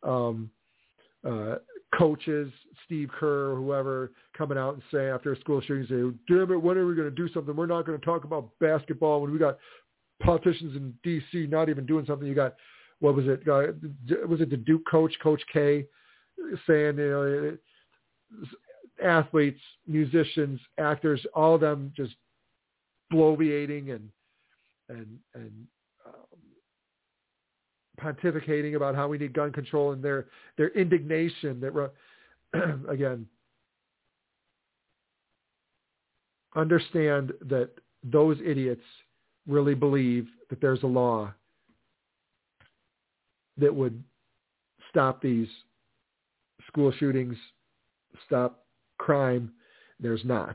Speaker 3: coaches, Steve Kerr or whoever, coming out and saying after a school shooting, say, damn it, when are we going to do something? We're not going to talk about basketball when we got politicians in D.C. not even doing something. You got, what was it? Was it the Duke coach, Coach K, saying, athletes, musicians, actors, all of them just bloviating and pontificating about how we need gun control, and their indignation that, again, understand that those idiots really believe that there's a law that would stop these school shootings, stop crime. There's not.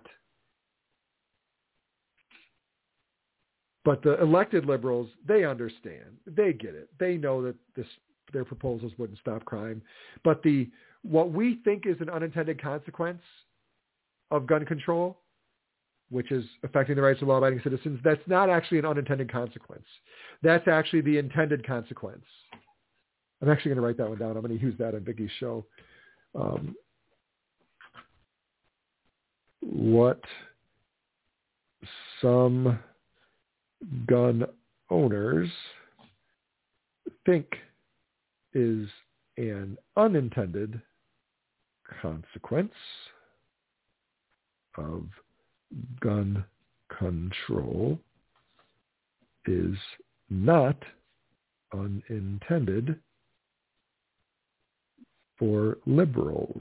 Speaker 3: But the elected liberals, they understand. They get it. They know that their proposals wouldn't stop crime. But what we think is an unintended consequence of gun control, which is affecting the rights of law-abiding citizens, that's not actually an unintended consequence. That's actually the intended consequence. I'm actually going to write that one down. I'm going to use that on Vicky's show. What some gun owners think is an unintended consequence of gun control is not unintended for liberals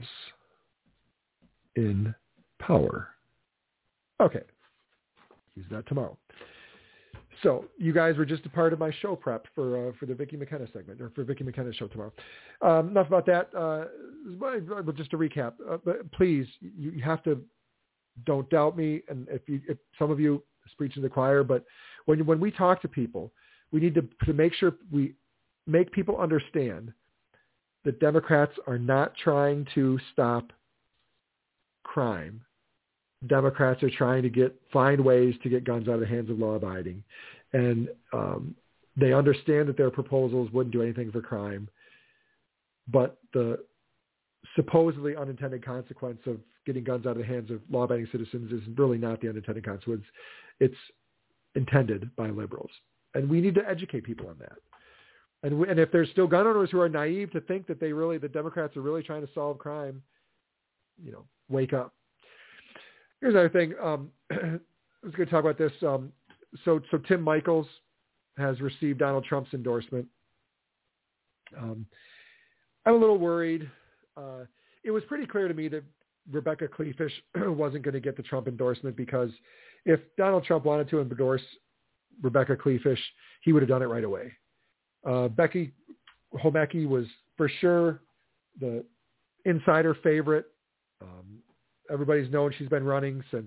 Speaker 3: in power. Okay. Use that tomorrow. So you guys were just a part of my show prep for the Vicki McKenna segment, or for Vicki McKenna's show tomorrow. Enough about that. Just to recap, but please, you have to, don't doubt me. And if some of you is preaching to the choir, but when we talk to people, we need to make sure we make people understand that Democrats are not trying to stop crime. Democrats are trying to find ways to get guns out of the hands of law-abiding. And they understand that their proposals wouldn't do anything for crime. But the supposedly unintended consequence of getting guns out of the hands of law-abiding citizens is really not the unintended consequence. It's intended by liberals. And we need to educate people on that. And if there's still gun owners who are naive to think that the Democrats are really trying to solve crime, wake up. Here's another thing. I was going to talk about this. So Tim Michels has received Donald Trump's endorsement. I'm a little worried. It was pretty clear to me that Rebecca Kleefisch wasn't going to get the Trump endorsement, because if Donald Trump wanted to endorse Rebecca Kleefisch, he would have done it right away. Becky Homecki was for sure the insider favorite. Everybody's known she's been running since,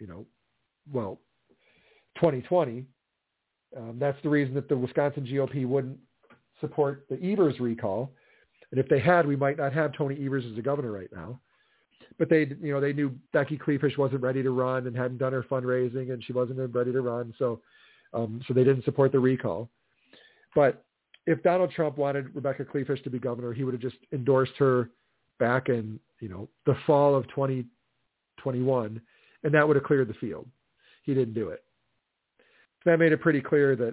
Speaker 3: 2020. That's the reason that the Wisconsin GOP wouldn't support the Evers recall. And if they had, we might not have Tony Evers as the governor right now. But they knew Becky Kleefisch wasn't ready to run and hadn't done her fundraising, and she wasn't ready to run. So they didn't support the recall. But if Donald Trump wanted Rebecca Kleefisch to be governor, he would have just endorsed her back in, the fall of 2021, and that would have cleared the field. He didn't do it. So that made it pretty clear that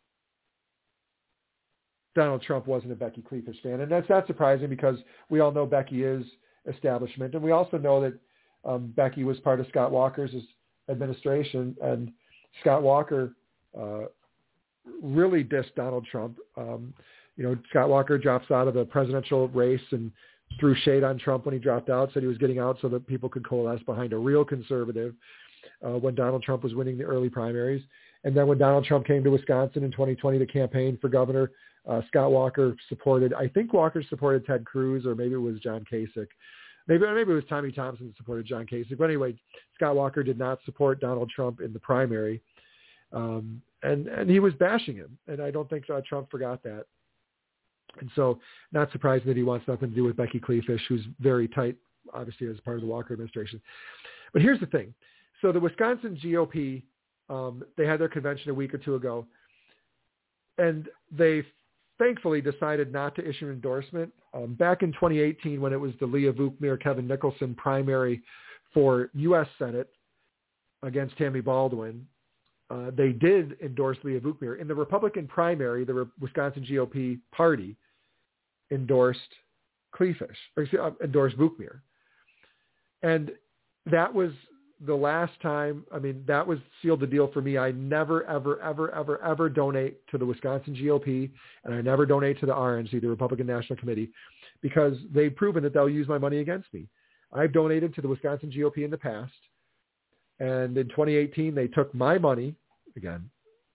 Speaker 3: Donald Trump wasn't a Becky Kleefisch fan. And that's not surprising, because we all know Becky is establishment. And we also know that Becky was part of Scott Walker's administration, and Scott Walker really dissed Donald Trump. Scott Walker drops out of the presidential race and threw shade on Trump when he dropped out, said he was getting out so that people could coalesce behind a real conservative when Donald Trump was winning the early primaries. And then when Donald Trump came to Wisconsin in 2020 to campaign for governor, Scott Walker supported, I think Walker supported Ted Cruz, or maybe it was John Kasich. Maybe it was Tommy Thompson that supported John Kasich. But anyway, Scott Walker did not support Donald Trump in the primary. And he was bashing him. And I don't think Trump forgot that. And so not surprising that he wants nothing to do with Becky Kleefisch, who's very tight, obviously, as part of the Walker administration. But here's the thing. So the Wisconsin GOP, they had their convention a week or two ago, and they thankfully decided not to issue an endorsement. Back in 2018, when it was the Leah Vukmir, Kevin Nicholson primary for U.S. Senate against Tammy Baldwin, they did endorse Leah Vukmir. In the Republican primary, the Wisconsin GOP party endorsed endorsed Vukmir. And that was the last time, that was sealed the deal for me. I never, ever, ever, ever, ever donate to the Wisconsin GOP, and I never donate to the RNC, the Republican National Committee, because they've proven that they'll use my money against me. I've donated to the Wisconsin GOP in the past, and in 2018, they took my money, again,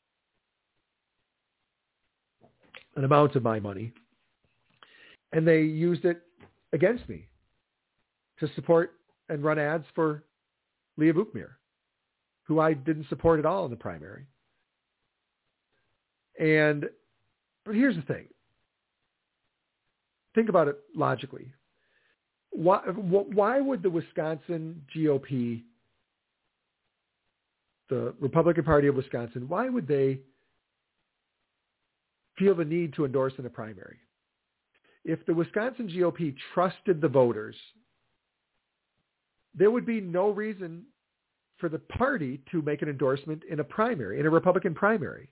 Speaker 3: an amount of my money, and they used it against me to support and run ads for Leah Vukmir, who I didn't support at all in the primary. But here's the thing. Think about it logically. Why would the Wisconsin GOP, the Republican Party of Wisconsin, why would they feel the need to endorse in a primary? If the Wisconsin GOP trusted the voters, there would be no reason for the party to make an endorsement in a primary, in a Republican primary.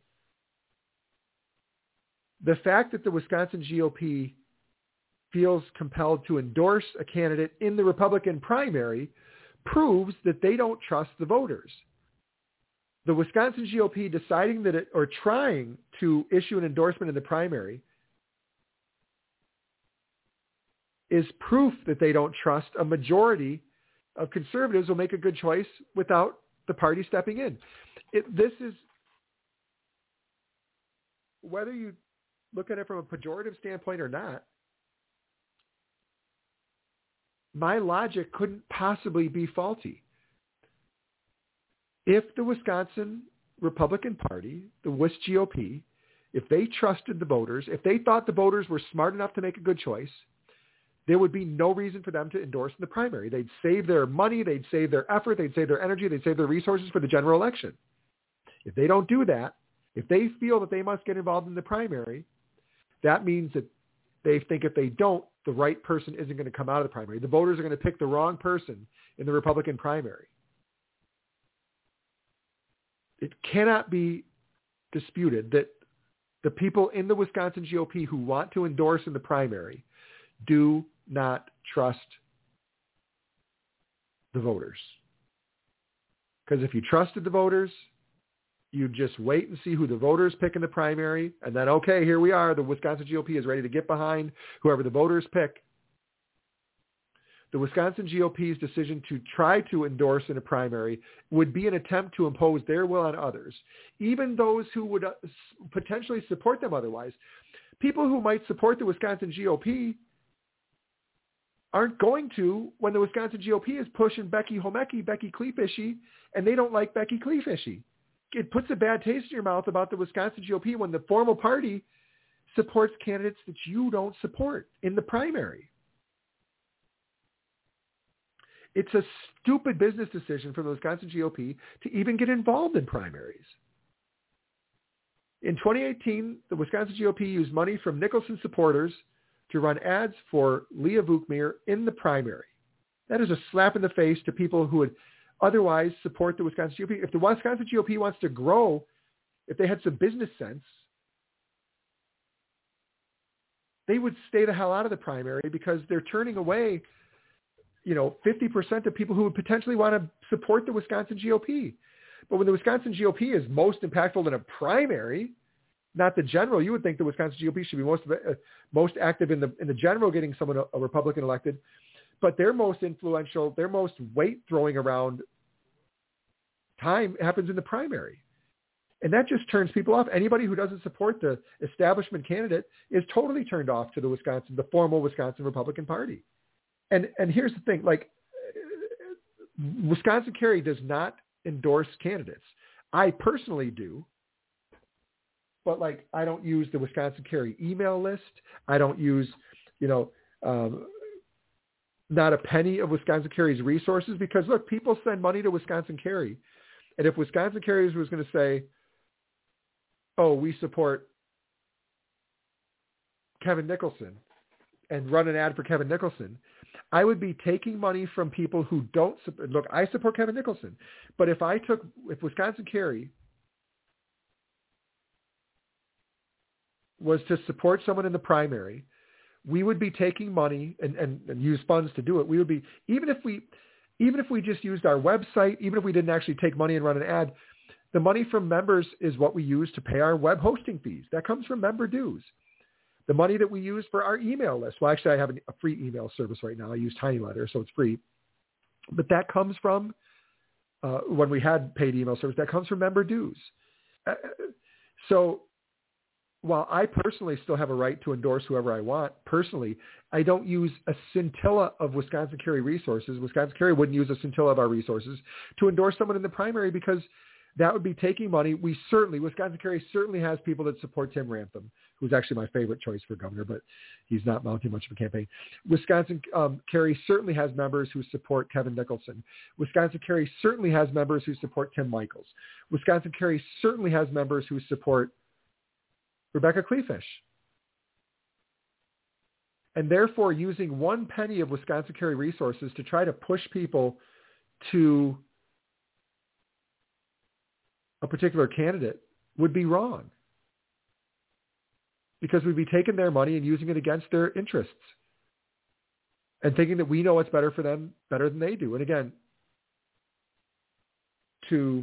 Speaker 3: The fact that the Wisconsin GOP feels compelled to endorse a candidate in the Republican primary proves that they don't trust the voters. The Wisconsin GOP deciding that or trying to issue an endorsement in the primary is proof that they don't trust a majority of conservatives will make a good choice without the party stepping in. This is, whether you look at it from a pejorative standpoint or not, my logic couldn't possibly be faulty. If the Wisconsin Republican Party, the WIS GOP, if they trusted the voters, if they thought the voters were smart enough to make a good choice, there would be no reason for them to endorse in the primary. They'd save their money, they'd save their effort, they'd save their energy, they'd save their resources for the general election. If they don't do that, if they feel that they must get involved in the primary, that means that they think if they don't, the right person isn't going to come out of the primary. The voters are going to pick the wrong person in the Republican primary. It cannot be disputed that the people in the Wisconsin GOP who want to endorse in the primary do not trust the voters. Because if you trusted the voters, You just wait and see who the voters pick in the primary. And then, okay, here we are. The Wisconsin GOP is ready to get behind whoever the voters pick. The Wisconsin GOP's decision to try to endorse in a primary would be an attempt to impose their will on others, even those who would potentially support them otherwise. People who might support the Wisconsin GOP aren't going to when the Wisconsin GOP is pushing Becky Cleefishy, and they don't like Becky Cleefishy. It puts a bad taste in your mouth about the Wisconsin GOP when the formal party supports candidates that you don't support in the primary. It's a stupid business decision for the Wisconsin GOP to even get involved in primaries. In 2018, the Wisconsin GOP used money from Nicholson supporters to run ads for Leah Vukmir in the primary. That is a slap in the face to people who would otherwise support the Wisconsin GOP. If the Wisconsin GOP wants to grow, if they had some business sense, they would stay the hell out of the primary because they're turning away 50% of people who would potentially want to support the Wisconsin GOP. But when the Wisconsin GOP is most impactful in a primary, not the general, you would think the Wisconsin GOP should be most active in the general, getting someone a Republican elected. But their most influential, their most weight throwing around time happens in the primary. And that just turns people off. Anybody who doesn't support the establishment candidate is totally turned off to the formal Wisconsin Republican Party. And here's the thing, Wisconsin Kerry does not endorse candidates. I personally do, but I don't use the Wisconsin Kerry email list. I don't use, not a penny of Wisconsin Kerry's resources because, look, people send money to Wisconsin Kerry. And if Wisconsin Kerry was going to say, oh, we support Kevin Nicholson and run an ad for Kevin Nicholson, I would be taking money from people who don't support. Look, I support Kevin Nicholson, but if Wisconsin Kerry was to support someone in the primary, we would be taking money and use funds to do it. We would be, even if we just used our website, even if we didn't actually take money and run an ad, the money from members is what we use to pay our web hosting fees. That comes from member dues. The money that we use for our email list. Well, actually, I have a free email service right now. I use TinyLetter, so it's free. But that comes from, when we had paid email service, that comes from member dues. So while I personally still have a right to endorse whoever I want, personally, I don't use a scintilla of Wisconsin Kerry resources. Wisconsin Kerry wouldn't use a scintilla of our resources to endorse someone in the primary because that would be taking money. Wisconsin Kerry certainly has people that support Tim Ramthun, who's actually my favorite choice for governor, but he's not mounting much of a campaign. Wisconsin Kerry certainly has members who support Kevin Nicholson. Wisconsin Kerry certainly has members who support Tim Michels. Wisconsin Kerry certainly has members who support Rebecca Kleefisch. And therefore, using one penny of Wisconsin Kerry resources to try to push people to a particular candidate would be wrong, because we'd be taking their money and using it against their interests and thinking that we know what's better for them better than they do. And again, to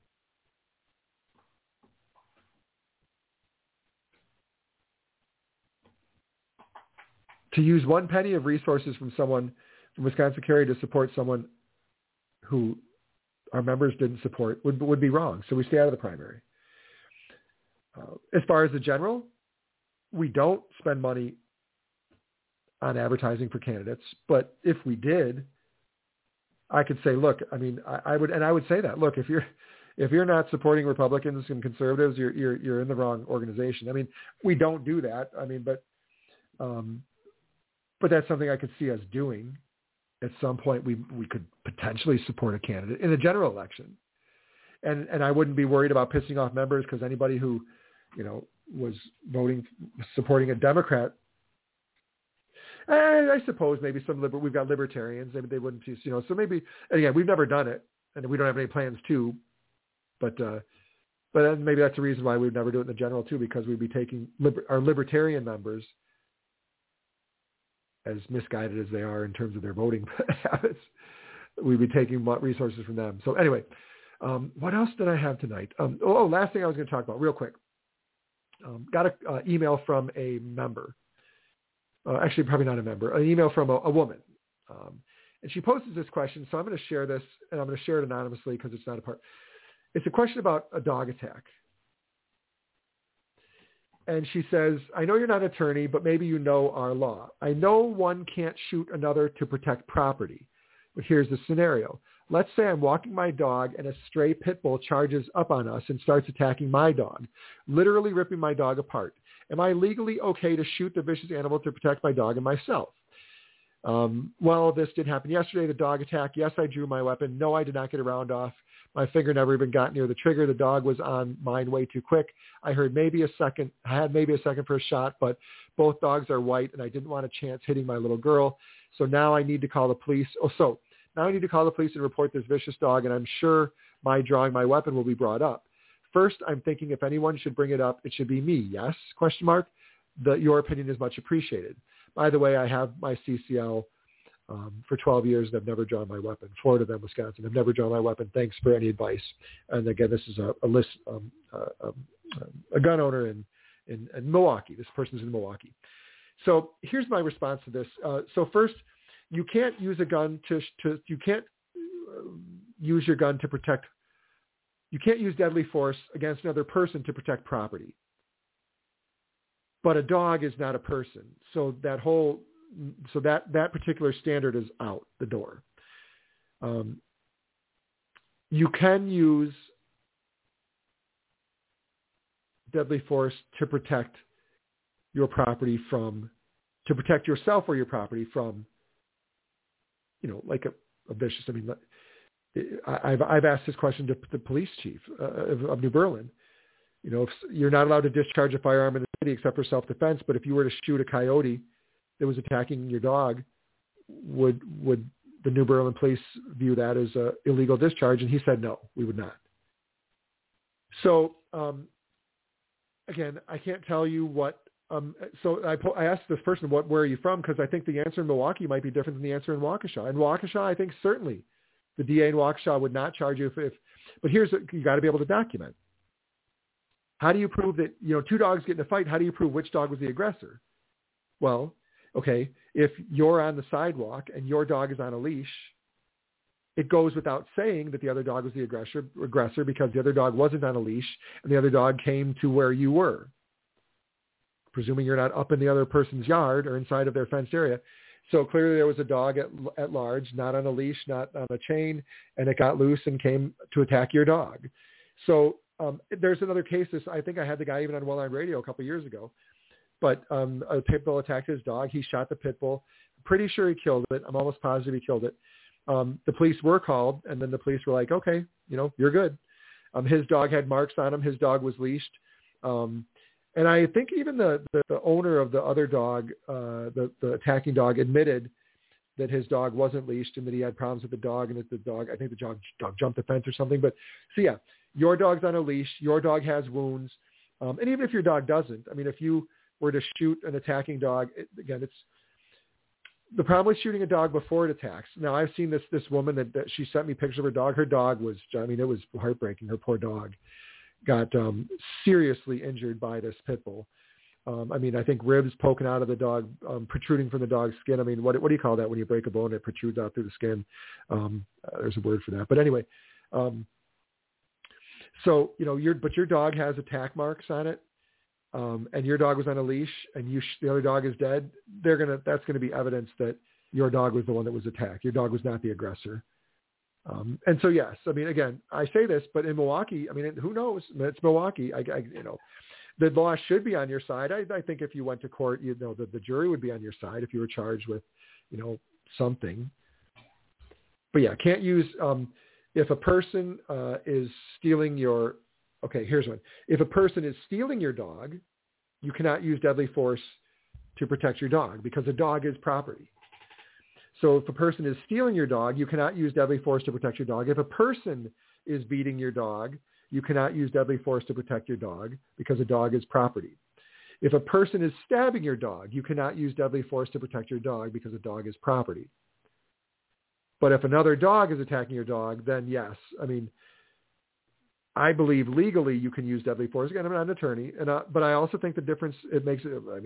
Speaker 3: use one penny of resources from someone from Wisconsin Kerry to support someone who our members didn't support would be wrong. So we stay out of the primary. As far as the general, we don't spend money on advertising for candidates. But if we did, I could say, look, I mean, I would say that, look, if you're not supporting Republicans and conservatives, you're in the wrong organization. I mean, we don't do that. I mean, but that's something I could see us doing. At some point, we could potentially support a candidate in a general election. And I wouldn't be worried about pissing off members, because anybody who, was supporting a Democrat, I suppose maybe we've got libertarians, maybe they wouldn't, so maybe, again, we've never done it and we don't have any plans to, but then maybe that's the reason why we'd never do it in the general too, because we'd be taking our libertarian members, as misguided as they are in terms of their voting habits, we'd be taking resources from them. So anyway, What else did I have tonight? Last thing I was going to talk about real quick. Got an email from a member. Actually, probably not a member. An email from a woman. And she poses this question. So I'm going to share this, and I'm going to share it anonymously because it's not a part. It's a question about a dog attack. And she says, I know you're not an attorney, but maybe you know our law. I know one can't shoot another to protect property. But here's the scenario. Let's say I'm walking my dog and a stray pit bull charges up on us and starts attacking my dog, literally ripping my dog apart. Am I legally okay to shoot the vicious animal to protect my dog and myself? Well, this did happen yesterday, the dog attack. Yes, I drew my weapon. No, I did not get a round off. My finger never even got near the trigger. The dog was on mine way too quick. I had maybe a second for a shot, but both dogs are white, and I didn't want a chance hitting my little girl. So now I need to call the police. Now I need to call the police and report this vicious dog, and I'm sure my drawing my weapon will be brought up. First, I'm thinking if anyone should bring it up, it should be me. Yes? ? Your opinion is much appreciated. By the way, I have my CCL for 12 years, and I've never drawn my weapon. Florida, then Wisconsin. I've never drawn my weapon. Thanks for any advice. And again, this is a gun owner in Milwaukee. This person's in Milwaukee. So here's my response to this. So first, you can't use a gun you can't use your gun to protect. You can't use deadly force against another person to protect property. But a dog is not a person. So that particular standard is out the door. You can use deadly force to protect your property to protect yourself or your property from, like a vicious. I mean, I've asked this question to the police chief of New Berlin. If you're not allowed to discharge a firearm in the city except for self-defense, but if you were to shoot a coyote that was attacking your dog, would the New Berlin police view that as an illegal discharge? And he said, no, we would not. So, again, I can't tell you what, so I asked this person, where are you from? Because I think the answer in Milwaukee might be different than the answer in Waukesha. In Waukesha, I think certainly the DA in Waukesha would not charge you but you got to be able to document. How do you prove that, two dogs get in a fight? How do you prove which dog was the aggressor? Well, okay, if you're on the sidewalk and your dog is on a leash, it goes without saying that the other dog was the aggressor because the other dog wasn't on a leash and the other dog came to where you were, presuming you're not up in the other person's yard or inside of their fenced area. So clearly there was a dog at large, not on a leash, not on a chain, and it got loose and came to attack your dog. So there's another case. I think I had the guy even on Well-Armed Radio a couple of years ago. But a pit bull attacked his dog. He shot the pit bull. Pretty sure he killed it. I'm almost positive he killed it. The police were called, and then the police were like, okay, you're good. His dog had marks on him. His dog was leashed. And I think even the owner of the other dog, the attacking dog, admitted that his dog wasn't leashed and that he had problems with the dog and that I think the dog jumped the fence or something. But so yeah, your dog's on a leash. Your dog has wounds. And even if your dog doesn't, I mean, if you were to shoot an attacking dog, it's the problem with shooting a dog before it attacks. Now, I've seen this woman that she sent me pictures of her dog. Her dog was, it was heartbreaking. Her poor dog got seriously injured by this pit bull. I think ribs poking out of the dog, protruding from the dog's skin. I mean, what do you call that when you break a bone and it protrudes out through the skin? There's a word for that. But anyway, so, but your dog has attack marks on it, and your dog was on a leash, and the other dog is dead. That's going to be evidence that your dog was the one that was attacked. Your dog was not the aggressor. And so, yes, again, I say this, but in Milwaukee, who knows? It's Milwaukee. The law should be on your side. I think if you went to court, the jury would be on your side if you were charged with, something. But yeah, can't use. If a person is stealing here's one. If a person is stealing your dog, you cannot use deadly force to protect your dog because a dog is property. So if a person is stealing your dog, you cannot use deadly force to protect your dog. If a person is beating your dog, you cannot use deadly force to protect your dog because a dog is property. If a person is stabbing your dog, you cannot use deadly force to protect your dog because a dog is property. But if another dog is attacking your dog, then yes. I believe legally you can use deadly force. Again, I'm not an attorney, but I also think the difference it makes.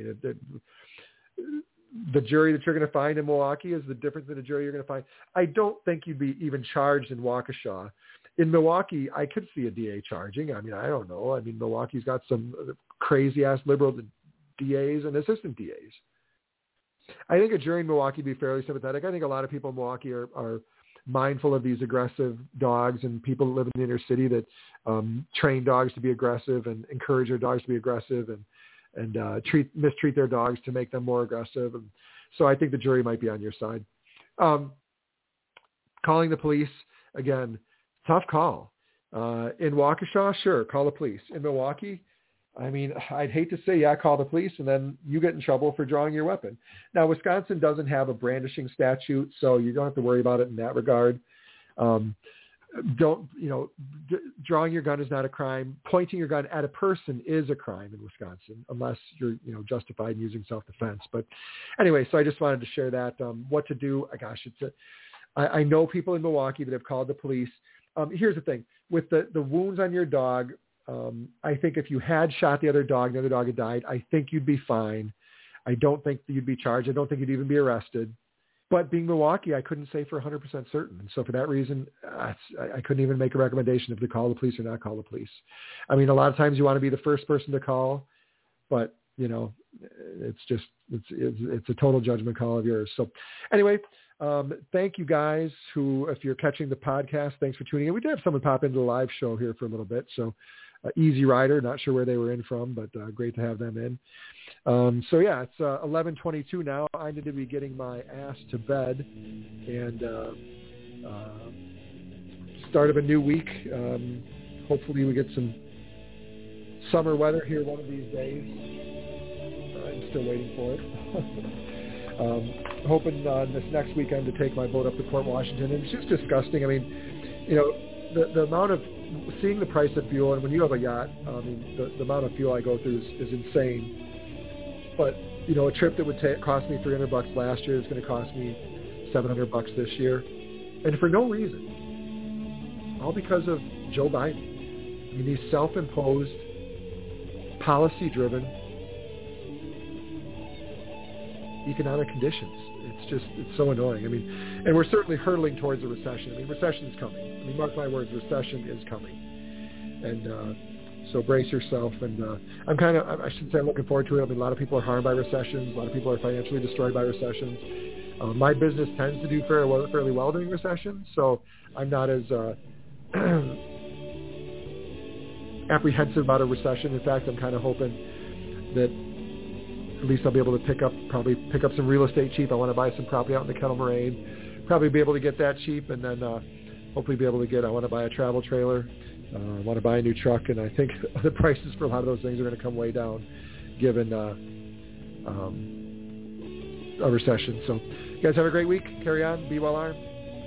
Speaker 3: The jury that you're going to find in Milwaukee is the difference than the jury you're going to find. I don't think you'd be even charged in Waukesha. In Milwaukee, I could see a DA charging. I mean, I don't know. I mean, Milwaukee's got some crazy-ass liberal DAs and assistant DAs. I think a jury in Milwaukee would be fairly sympathetic. I think a lot of people in Milwaukee are mindful of these aggressive dogs and people that live in the inner city that train dogs to be aggressive and encourage their dogs to be aggressive and mistreat their dogs to make them more aggressive. And so I think the jury might be on your side. Calling the police, again, tough call. In Waukesha, sure, call the police. In Milwaukee, I mean, I'd hate to say, yeah, call the police, and then you get in trouble for drawing your weapon. Now, Wisconsin doesn't have a brandishing statute, so you don't have to worry about it in that regard. Drawing your gun is not a crime. Pointing your gun at a person is a crime in Wisconsin, unless you're, justified in using self-defense. But anyway, so I just wanted to share that. What to do? I know people in Milwaukee that have called the police. Here's the thing. With the wounds on your dog, I think if you had shot the other dog had died, I think you'd be fine. I don't think that you'd be charged. I don't think you'd even be arrested. But being Milwaukee, I couldn't say for 100% certain. And so for that reason, I couldn't even make a recommendation if to call the police or not call the police. I mean, a lot of times you want to be the first person to call, but, it's a total judgment call of yours. So anyway, thank you guys if you're catching the podcast, thanks for tuning in. We did have someone pop into the live show here for a little bit. So Easy Rider, not sure where they were in from, but great to have them in. It's 11:22 now. I need to be getting my ass to bed and start of a new week. Hopefully we get some summer weather here one of these days. I'm still waiting for it. Hoping this next weekend to take my boat up to Port Washington. And it's just disgusting. I mean, the amount of seeing the price of fuel, and when you have a yacht, the amount of fuel I go through is insane. But, a trip that would cost me $300 last year is going to cost me $700 this year. And for no reason. All because of Joe Biden. I mean, these self-imposed, policy-driven economic conditions. It's so annoying. I mean, and we're certainly hurtling towards a recession. I mean, recession is coming. I mean, mark my words, recession is coming. And so brace yourself. And I shouldn't say I'm looking forward to it. I mean, a lot of people are harmed by recessions. A lot of people are financially destroyed by recessions. My business tends to do fairly well during recessions, so I'm not as apprehensive about a recession. In fact, I'm kind of hoping that at least I'll be able to pick up some real estate cheap. I want to buy some property out in the Kettle Moraine. Probably be able to get that cheap, and then hopefully be able to I want to buy a travel trailer. I want to buy a new truck, and I think the prices for a lot of those things are going to come way down given a recession. So you guys have a great week. Carry on. Be well armed.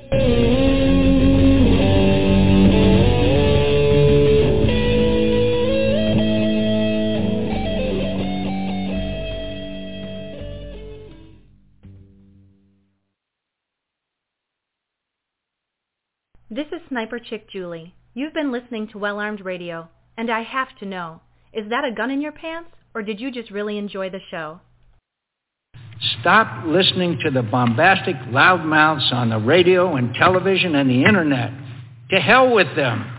Speaker 4: This is Sniper Chick Julie. You've been listening to Well Armed Radio, and I have to know, is that a gun in your pants, or did you just really enjoy the show?
Speaker 5: Stop listening to the bombastic loudmouths on the radio and television and the internet. To hell with them.